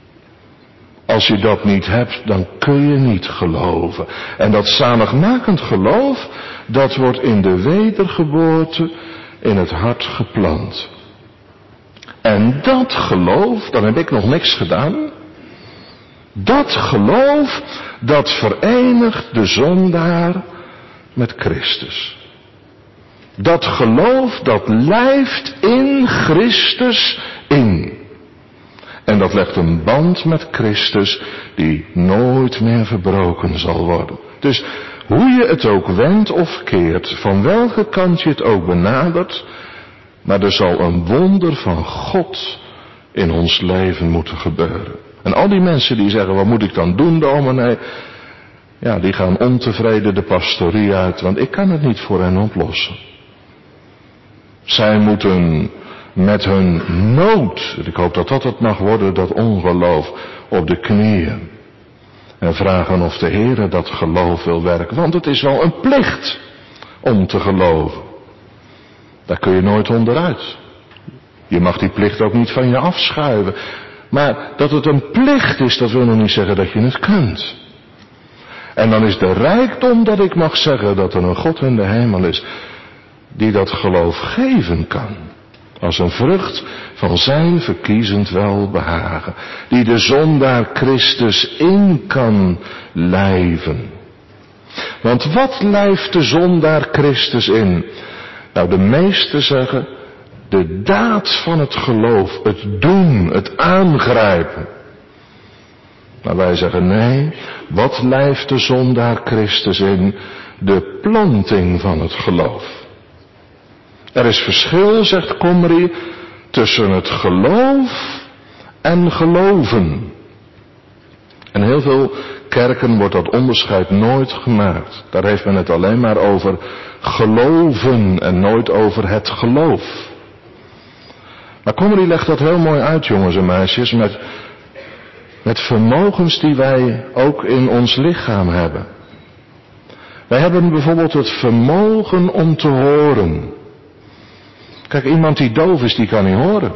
Als je dat niet hebt, dan kun je niet geloven. En dat zaligmakend geloof, dat wordt in de wedergeboorte in het hart geplant. En dat geloof, dan heb ik nog niks gedaan. Dat geloof, dat verenigt de zondaar met Christus. Dat geloof, dat lijft in Christus in. En dat legt een band met Christus die nooit meer verbroken zal worden. Dus hoe je het ook wendt of keert, van welke kant je het ook benadert, maar er zal een wonder van God in ons leven moeten gebeuren. En al die mensen die zeggen, wat moet ik dan doen, dominee? Ja, die gaan ontevreden de pastorie uit, want ik kan het niet voor hen oplossen. Zij moeten met hun nood, ik hoop dat dat het mag worden, dat ongeloof, op de knieën. En vragen of de Heere dat geloof wil werken. Want het is wel een plicht om te geloven. Daar kun je nooit onderuit. Je mag die plicht ook niet van je afschuiven. Maar dat het een plicht is, dat wil nog niet zeggen dat je het kunt. En dan is de rijkdom dat ik mag zeggen dat er een God in de hemel is, die dat geloof geven kan. Als een vrucht van zijn verkiezend welbehagen. Die de zondaar Christus in kan lijven. Want wat lijft de zondaar Christus in? Nou, de meesten zeggen de daad van het geloof, het doen, het aangrijpen. Maar wij zeggen nee, wat lijft de zondaar Christus in? De planting van het geloof. Er is verschil, zegt Komri, tussen het geloof en geloven. In heel veel kerken wordt dat onderscheid nooit gemaakt. Daar heeft men het alleen maar over geloven en nooit over het geloof. Maar Komri legt dat heel mooi uit, jongens en meisjes, met vermogens die wij ook in ons lichaam hebben. Wij hebben bijvoorbeeld het vermogen om te horen. Kijk, iemand die doof is, die kan niet horen.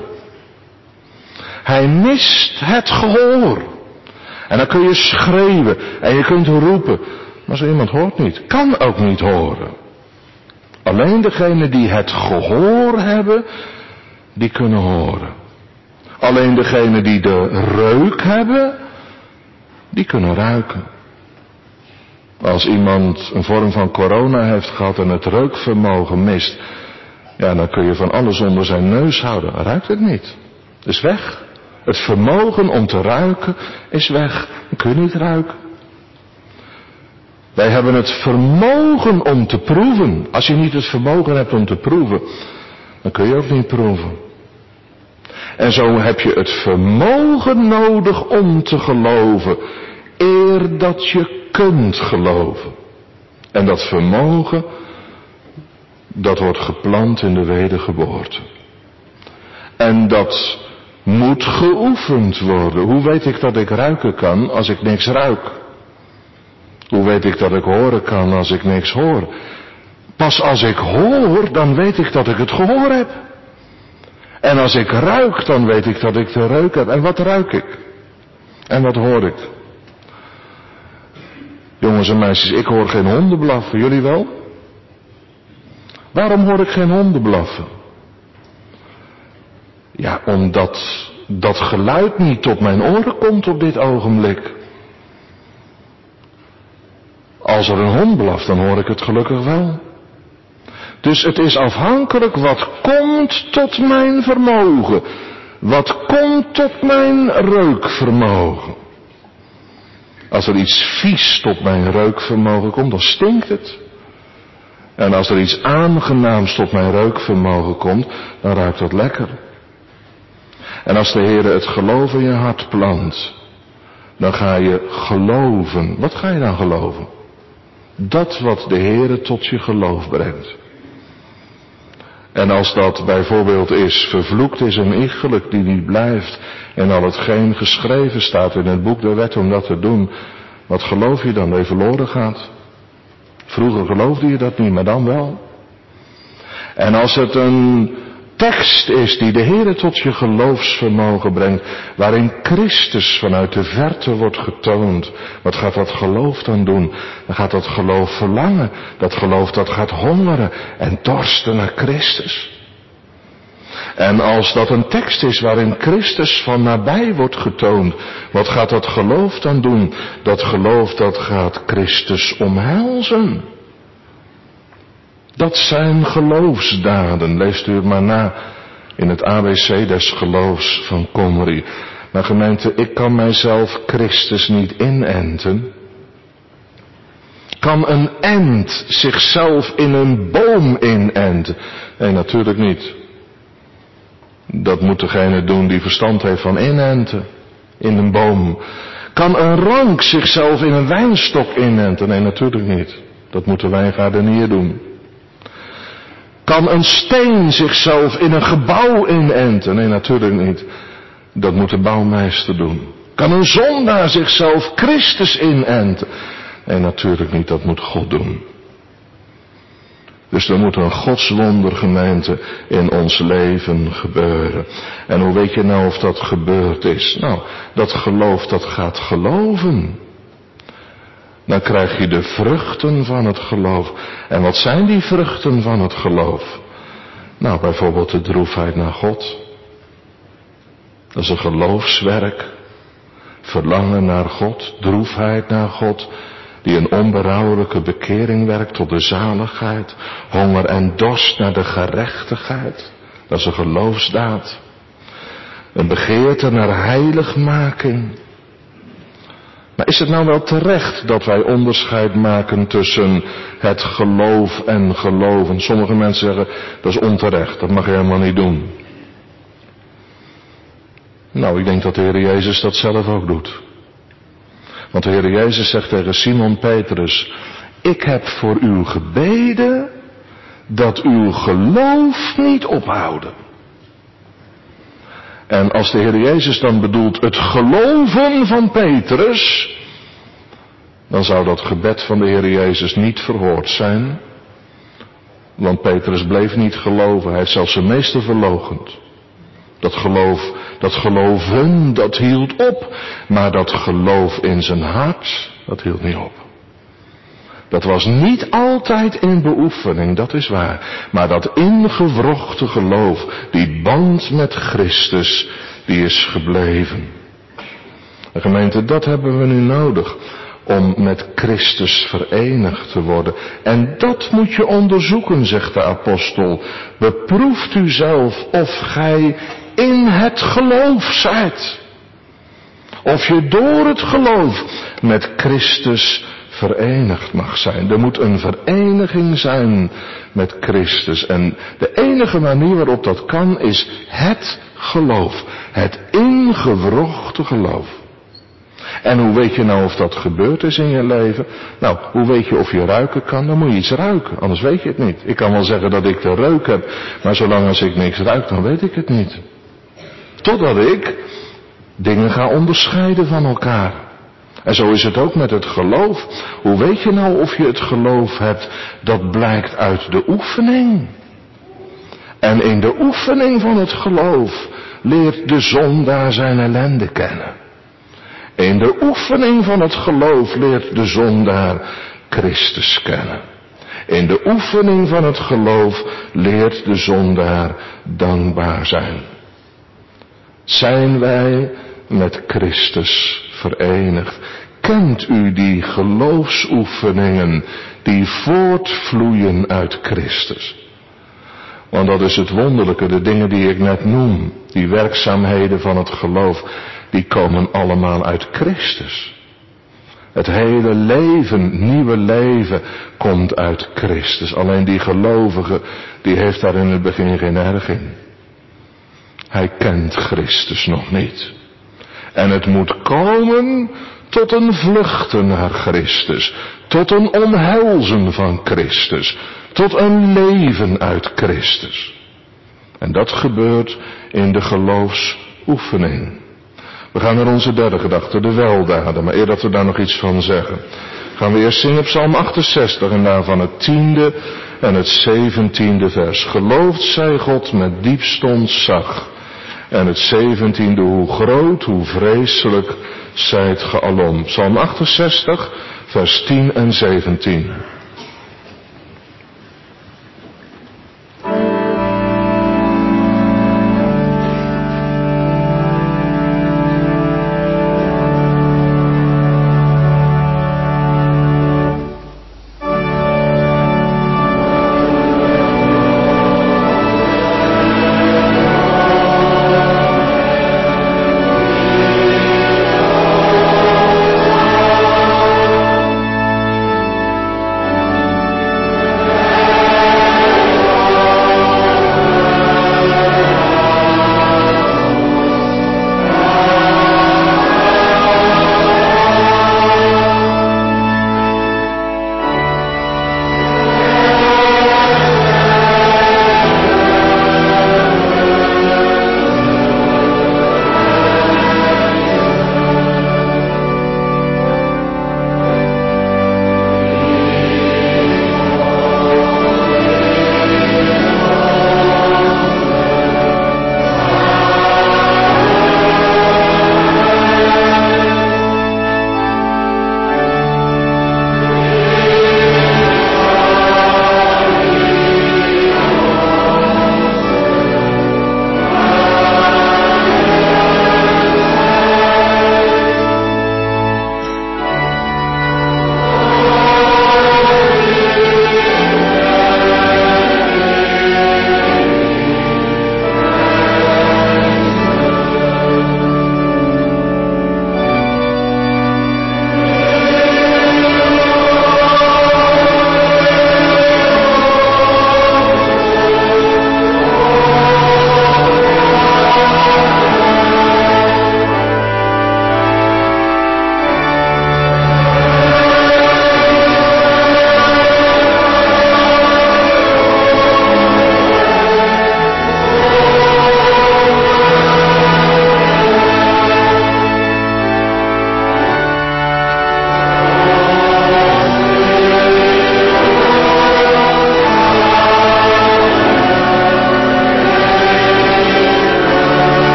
Hij mist het gehoor. En dan kun je schreeuwen en je kunt roepen. Maar zo iemand hoort niet, kan ook niet horen. Alleen degenen die het gehoor hebben, die kunnen horen. Alleen degenen die de reuk hebben, die kunnen ruiken. Als iemand een vorm van corona heeft gehad en het reukvermogen mist, ja, dan kun je van alles onder zijn neus houden. Ruikt het niet. Het is weg. Het vermogen om te ruiken is weg. Dan kun je niet ruiken. Wij hebben het vermogen om te proeven. Als je niet het vermogen hebt om te proeven, dan kun je ook niet proeven. En zo heb je het vermogen nodig om te geloven, eer dat je kunt geloven. En dat vermogen, dat wordt geplant in de wedergeboorte. En dat moet geoefend worden. Hoe weet ik dat ik ruiken kan als ik niks ruik? Hoe weet ik dat ik horen kan als ik niks hoor? Pas als ik hoor, dan weet ik dat ik het gehoor heb. En als ik ruik, dan weet ik dat ik de reuk heb. En wat ruik ik? En wat hoor ik? Jongens en meisjes, ik hoor geen honden blaffen. Jullie wel? Waarom hoor ik geen honden blaffen? Ja, omdat dat geluid niet tot mijn oren komt op dit ogenblik. Als er een hond blaft, dan hoor ik het gelukkig wel. Dus het is afhankelijk wat komt tot mijn vermogen. Wat komt tot mijn reukvermogen. Als er iets vies tot mijn reukvermogen komt, dan stinkt het. En als er iets aangenaams tot mijn reukvermogen komt, dan ruikt dat lekker. En als de Heer het geloof in je hart plant, dan ga je geloven. Wat ga je dan geloven? Dat wat de Heer tot je geloof brengt. En als dat bijvoorbeeld is, vervloekt is een iegelijk die niet blijft, en al hetgeen geschreven staat in het boek der wet om dat te doen, wat geloof je dan dat je verloren gaat? Vroeger geloofde je dat niet, maar dan wel. En als het een tekst is die de Heer tot je geloofsvermogen brengt, waarin Christus vanuit de verte wordt getoond, wat gaat dat geloof dan doen? Dan gaat dat geloof verlangen, dat geloof dat gaat hongeren en dorsten naar Christus. En als dat een tekst is waarin Christus van nabij wordt getoond, wat gaat dat geloof dan doen? Dat geloof dat gaat Christus omhelzen. Dat zijn geloofsdaden. Leest u het maar na in het ABC des geloofs van Komri. Maar gemeente, ik kan mijzelf Christus niet inenten. Kan een ent zichzelf in een boom inenten? Nee, natuurlijk niet. Dat moet degene doen die verstand heeft van inenten. In een boom. Kan een rank zichzelf in een wijnstok inenten? Nee, natuurlijk niet. Dat moet de wijngaardenier doen. Kan een steen zichzelf in een gebouw inenten? Nee, natuurlijk niet. Dat moet de bouwmeester doen. Kan een zondaar zichzelf Christus inenten? Nee, natuurlijk niet. Dat moet God doen. Dus er moet een godswondergemeente in ons leven gebeuren. En hoe weet je nou of dat gebeurd is? Nou, dat geloof dat gaat geloven. Dan krijg je de vruchten van het geloof. En wat zijn die vruchten van het geloof? Nou, bijvoorbeeld de droefheid naar God. Dat is een geloofswerk. Verlangen naar God, droefheid naar God, die een onberouwelijke bekering werkt tot de zaligheid. Honger en dorst naar de gerechtigheid. Dat is een geloofsdaad. Een begeerte naar heiligmaking. Maar is het nou wel terecht dat wij onderscheid maken tussen het geloof en geloven? Sommige mensen zeggen, dat is onterecht, dat mag je helemaal niet doen. Nou, ik denk dat de Heer Jezus dat zelf ook doet. Want de Heer Jezus zegt tegen Simon Petrus, ik heb voor u gebeden dat uw geloof niet ophouden. En als de Heer Jezus dan bedoelt het geloven van Petrus, dan zou dat gebed van de Heer Jezus niet verhoord zijn. Want Petrus bleef niet geloven, hij heeft zelfs zijn meester verloochend. Dat geloven, dat hield op. Maar dat geloof in zijn hart, dat hield niet op. Dat was niet altijd in beoefening, dat is waar. Maar dat ingewrochte geloof, die band met Christus, die is gebleven. En gemeente, dat hebben we nu nodig. Om met Christus verenigd te worden. En dat moet je onderzoeken, zegt de apostel. Beproeft u zelf of gij in het geloof zijt. Of je door het geloof met Christus verenigd mag zijn. Er moet een vereniging zijn met Christus. En de enige manier waarop dat kan is het geloof. Het ingewrochte geloof. En hoe weet je nou of dat gebeurd is in je leven? Nou, hoe weet je of je ruiken kan? Dan moet je iets ruiken, anders weet je het niet. Ik kan wel zeggen dat ik de reuk heb, maar zolang als ik niks ruik, dan weet ik het niet. Totdat ik dingen ga onderscheiden van elkaar. En zo is het ook met het geloof. Hoe weet je nou of je het geloof hebt? Dat blijkt uit de oefening. En in de oefening van het geloof leert de zondaar zijn ellende kennen. In de oefening van het geloof leert de zondaar Christus kennen. In de oefening van het geloof leert de zondaar dankbaar zijn. Zijn wij met Christus verenigd? Kent u die geloofsoefeningen die voortvloeien uit Christus? Want dat is het wonderlijke, de dingen die ik net noem, die werkzaamheden van het geloof, die komen allemaal uit Christus. Het hele leven, nieuwe leven, komt uit Christus. Alleen die gelovige, die heeft daar in het begin geen erg in. Hij kent Christus nog niet. En het moet komen tot een vluchten naar Christus. Tot een omhelzen van Christus. Tot een leven uit Christus. En dat gebeurt in de geloofsoefening. We gaan naar onze derde gedachte, de weldaden. Maar eer dat we daar nog iets van zeggen, gaan we eerst zingen Psalm 68 en daarvan het 10e en het 17e vers. Geloofd zij God met diepst ontzag. En het 17e, hoe groot, hoe vreselijk zijt ge alom. Psalm 68, vers 10 en 17.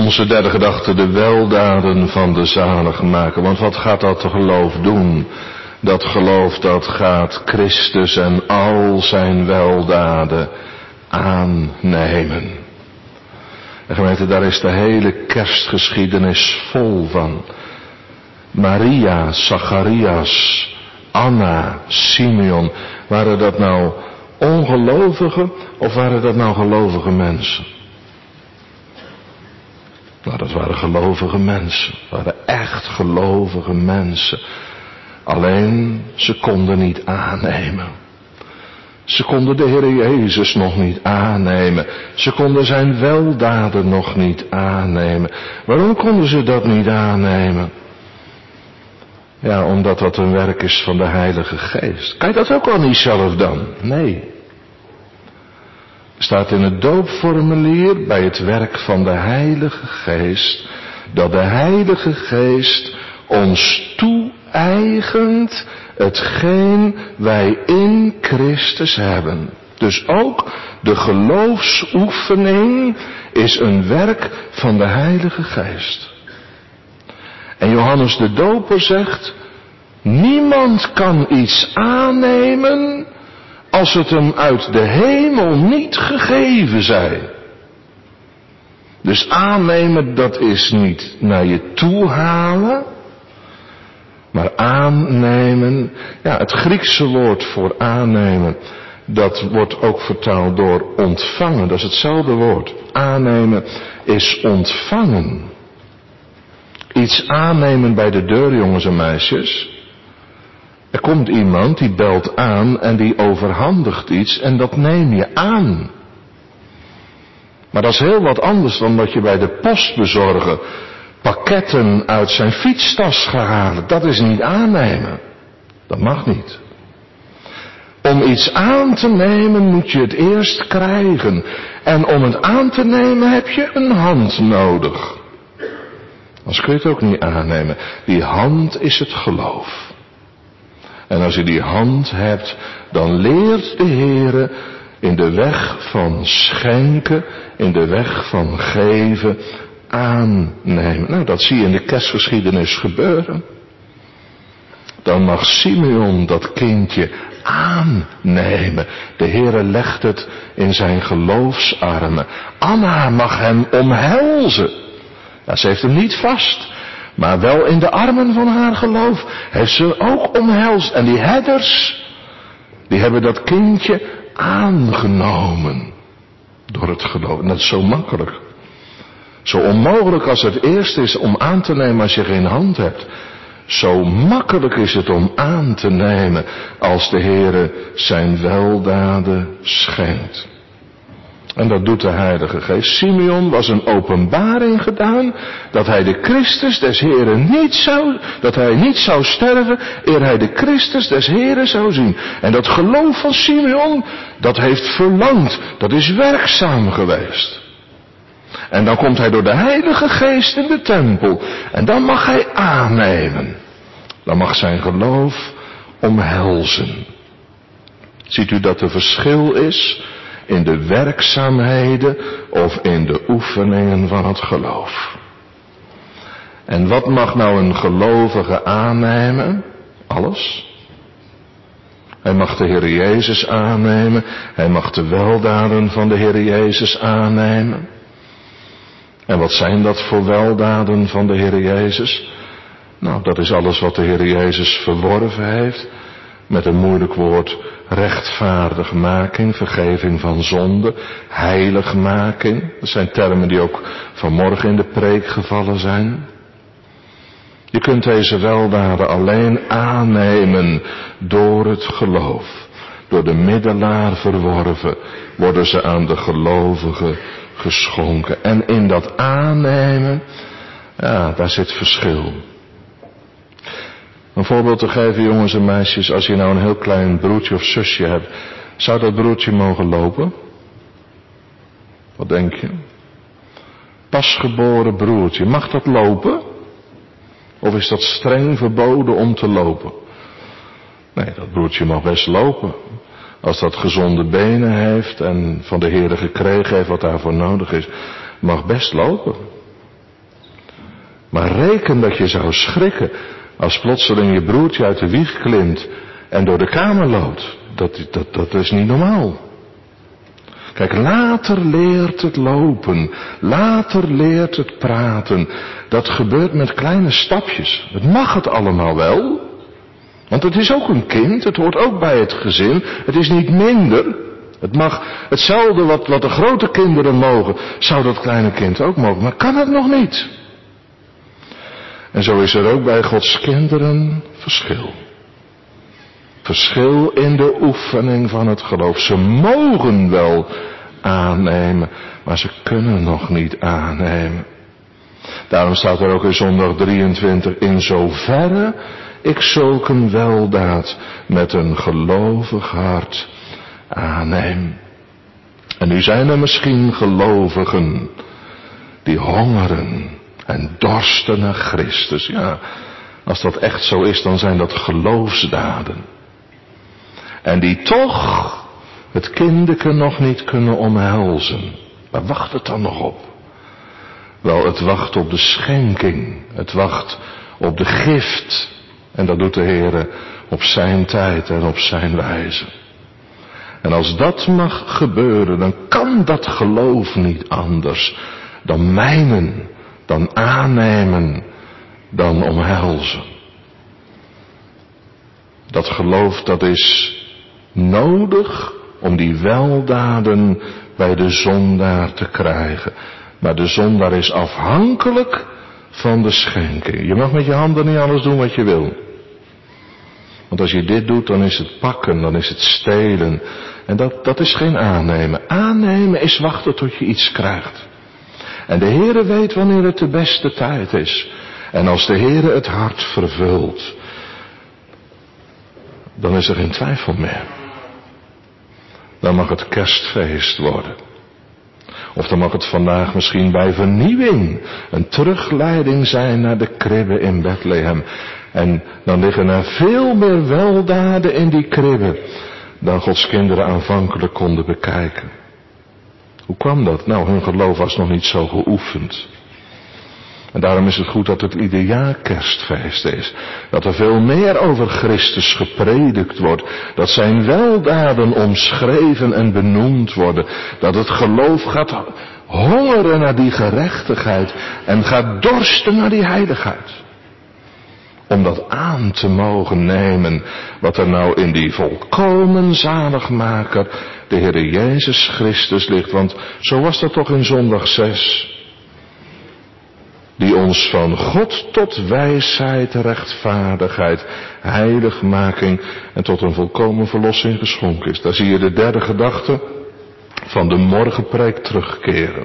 Onze derde gedachte, de weldaden van de zaligmaker. Want wat gaat dat geloof doen? Dat geloof dat gaat Christus en al zijn weldaden aannemen. En gemeente, daar is de hele kerstgeschiedenis vol van. Maria, Zacharias, Anna, Simeon. Waren dat nou ongelovigen of waren dat nou gelovige mensen? Nou, dat waren gelovige mensen. Dat waren echt gelovige mensen. Alleen, ze konden niet aannemen. Ze konden de Heer Jezus nog niet aannemen. Ze konden zijn weldaden nog niet aannemen. Waarom konden ze dat niet aannemen? Ja, omdat dat een werk is van de Heilige Geest. Kan je dat ook al niet zelf dan? Nee. Er staat in het doopformulier bij het werk van de Heilige Geest, dat de Heilige Geest ons toe-eigent hetgeen wij in Christus hebben. Dus ook de geloofsoefening is een werk van de Heilige Geest. En Johannes de Doper zegt, niemand kan iets aannemen als het hem uit de hemel niet gegeven zij. Dus aannemen, dat is niet naar je toe halen, maar aannemen, ja, het Griekse woord voor aannemen, dat wordt ook vertaald door ontvangen. Dat is hetzelfde woord. Aannemen is ontvangen. Iets aannemen bij de deur, jongens en meisjes. Er komt iemand die belt aan en die overhandigt iets en dat neem je aan. Maar dat is heel wat anders dan dat je bij de postbezorger pakketten uit zijn fietstas gaat halen. Dat is niet aannemen. Dat mag niet. Om iets aan te nemen moet je het eerst krijgen. En om het aan te nemen heb je een hand nodig. Anders kun je het ook niet aannemen. Die hand is het geloof. En als je die hand hebt, dan leert de Heere in de weg van schenken, in de weg van geven, aannemen. Nou, dat zie je in de kerstgeschiedenis gebeuren. Dan mag Simeon dat kindje aannemen. De Heere legt het in zijn geloofsarmen. Anna mag hem omhelzen. Ja, ze heeft hem niet vast, maar wel in de armen van haar geloof heeft ze ook omhelst. En die herders, die hebben dat kindje aangenomen door het geloof. En dat is zo makkelijk. Zo onmogelijk als het eerst is om aan te nemen als je geen hand hebt. Zo makkelijk is het om aan te nemen als de Heere zijn weldaden schenkt. En dat doet de Heilige Geest. Simeon was een openbaring gedaan dat hij de Christus des Heren niet zou sterven eer hij de Christus des Heren zou zien. En dat geloof van Simeon, dat heeft verlangd, dat is werkzaam geweest. En dan komt hij door de Heilige Geest in de tempel en dan mag hij aannemen. Dan mag zijn geloof omhelzen. Ziet u dat er verschil is in de werkzaamheden of in de oefeningen van het geloof? En wat mag nou een gelovige aannemen? Alles. Hij mag de Heer Jezus aannemen. Hij mag de weldaden van de Heer Jezus aannemen. En wat zijn dat voor weldaden van de Heer Jezus? Nou, dat is alles wat de Heer Jezus verworven heeft. Met een moeilijk woord, rechtvaardigmaking, vergeving van zonde, heiligmaking. Dat zijn termen die ook vanmorgen in de preek gevallen zijn. Je kunt deze weldaden alleen aannemen door het geloof. Door de middelaar verworven worden ze aan de gelovigen geschonken. En in dat aannemen, ja, daar zit verschil. Een voorbeeld te geven, jongens en meisjes, als je nou een heel klein broertje of zusje hebt, zou dat broertje mogen lopen? Wat denk je? Pasgeboren broertje, mag dat lopen? Of is dat streng verboden om te lopen? Nee, dat broertje mag best lopen. Als dat gezonde benen heeft en van de Heere gekregen heeft wat daarvoor nodig is, mag best lopen. Maar reken dat je zou schrikken als plotseling je broertje uit de wieg klimt en door de kamer loopt. Dat is niet normaal. Kijk, later leert het lopen, later leert het praten. Dat gebeurt met kleine stapjes. Het mag het allemaal wel, want het is ook een kind, het hoort ook bij het gezin. Het is niet minder. Het mag hetzelfde wat de grote kinderen mogen, zou dat kleine kind ook mogen, maar kan het nog niet. En zo is er ook bij Gods kinderen verschil. Verschil in de oefening van het geloof. Ze mogen wel aannemen, maar ze kunnen nog niet aannemen. Daarom staat er ook in zondag 23, in zoverre ik zulke weldaad met een gelovig hart aanneem. En nu zijn er misschien gelovigen die hongeren en dorsten naar Christus. Ja, als dat echt zo is, dan zijn dat geloofsdaden. En die toch het kindeke nog niet kunnen omhelzen. Waar wacht het dan nog op? Wel, het wacht op de schenking. Het wacht op de gift. En dat doet de Heere op zijn tijd en op zijn wijze. En als dat mag gebeuren, dan kan dat geloof niet anders dan mijnen, dan aannemen, dan omhelzen. Dat geloof, dat is nodig om die weldaden bij de zondaar te krijgen. Maar de zondaar is afhankelijk van de schenking. Je mag met je handen niet alles doen wat je wil. Want als je dit doet, dan is het pakken, dan is het stelen. En dat is geen aannemen. Aannemen is wachten tot je iets krijgt. En de Heere weet wanneer het de beste tijd is. En als de Heere het hart vervult, dan is er geen twijfel meer. Dan mag het kerstfeest worden. Of dan mag het vandaag misschien bij vernieuwing een terugleiding zijn naar de kribbe in Bethlehem. En dan liggen er veel meer weldaden in die kribbe dan Gods kinderen aanvankelijk konden bekijken. Hoe kwam dat? Nou, hun geloof was nog niet zo geoefend. En daarom is het goed dat het ieder jaar kerstfeest is. Dat er veel meer over Christus gepredikt wordt. Dat zijn weldaden omschreven en benoemd worden. Dat het geloof gaat hongeren naar die gerechtigheid. En gaat dorsten naar die heiligheid. Om dat aan te mogen nemen. Wat er nou in die volkomen zaligmaker, de Heere Jezus Christus, ligt. Want zo was dat toch in zondag 6. Die ons van God tot wijsheid, rechtvaardigheid, heiligmaking en tot een volkomen verlossing geschonken is. Daar zie je de derde gedachte van de morgenpreek terugkeren.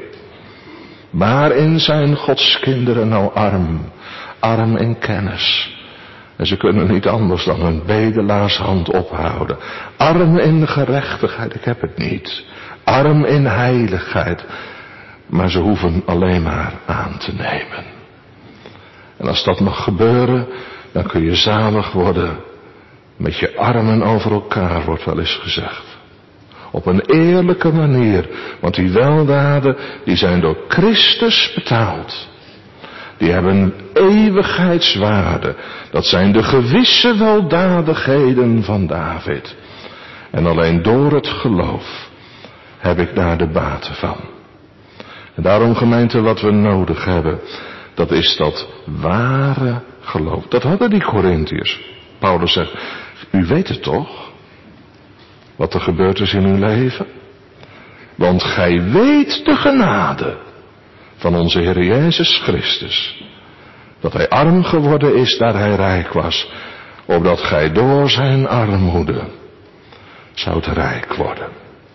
Waarin zijn Gods kinderen nou arm? Arm in kennis. En ze kunnen niet anders dan een bedelaarshand ophouden. Arm in gerechtigheid, ik heb het niet. Arm in heiligheid. Maar ze hoeven alleen maar aan te nemen. En als dat mag gebeuren, dan kun je zalig worden. Met je armen over elkaar, wordt wel eens gezegd. Op een eerlijke manier. Want die weldaden, die zijn door Christus betaald. Die hebben eeuwigheidswaarde. Dat zijn de gewisse weldadigheden van David. En alleen door het geloof heb ik daar de baten van. En daarom, gemeente, wat we nodig hebben, dat is dat ware geloof. Dat hadden die Korintiërs. Paulus zegt, u weet het toch? Wat er gebeurd is in uw leven? Want gij weet de genade van onze Heer Jezus Christus. Dat hij arm geworden is daar hij rijk was. Opdat gij door zijn armoede zoudt rijk worden.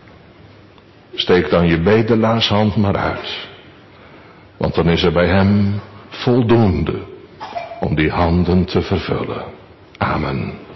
Steek dan je bedelaarshand maar uit. Want dan is er bij hem voldoende om die handen te vervullen. Amen.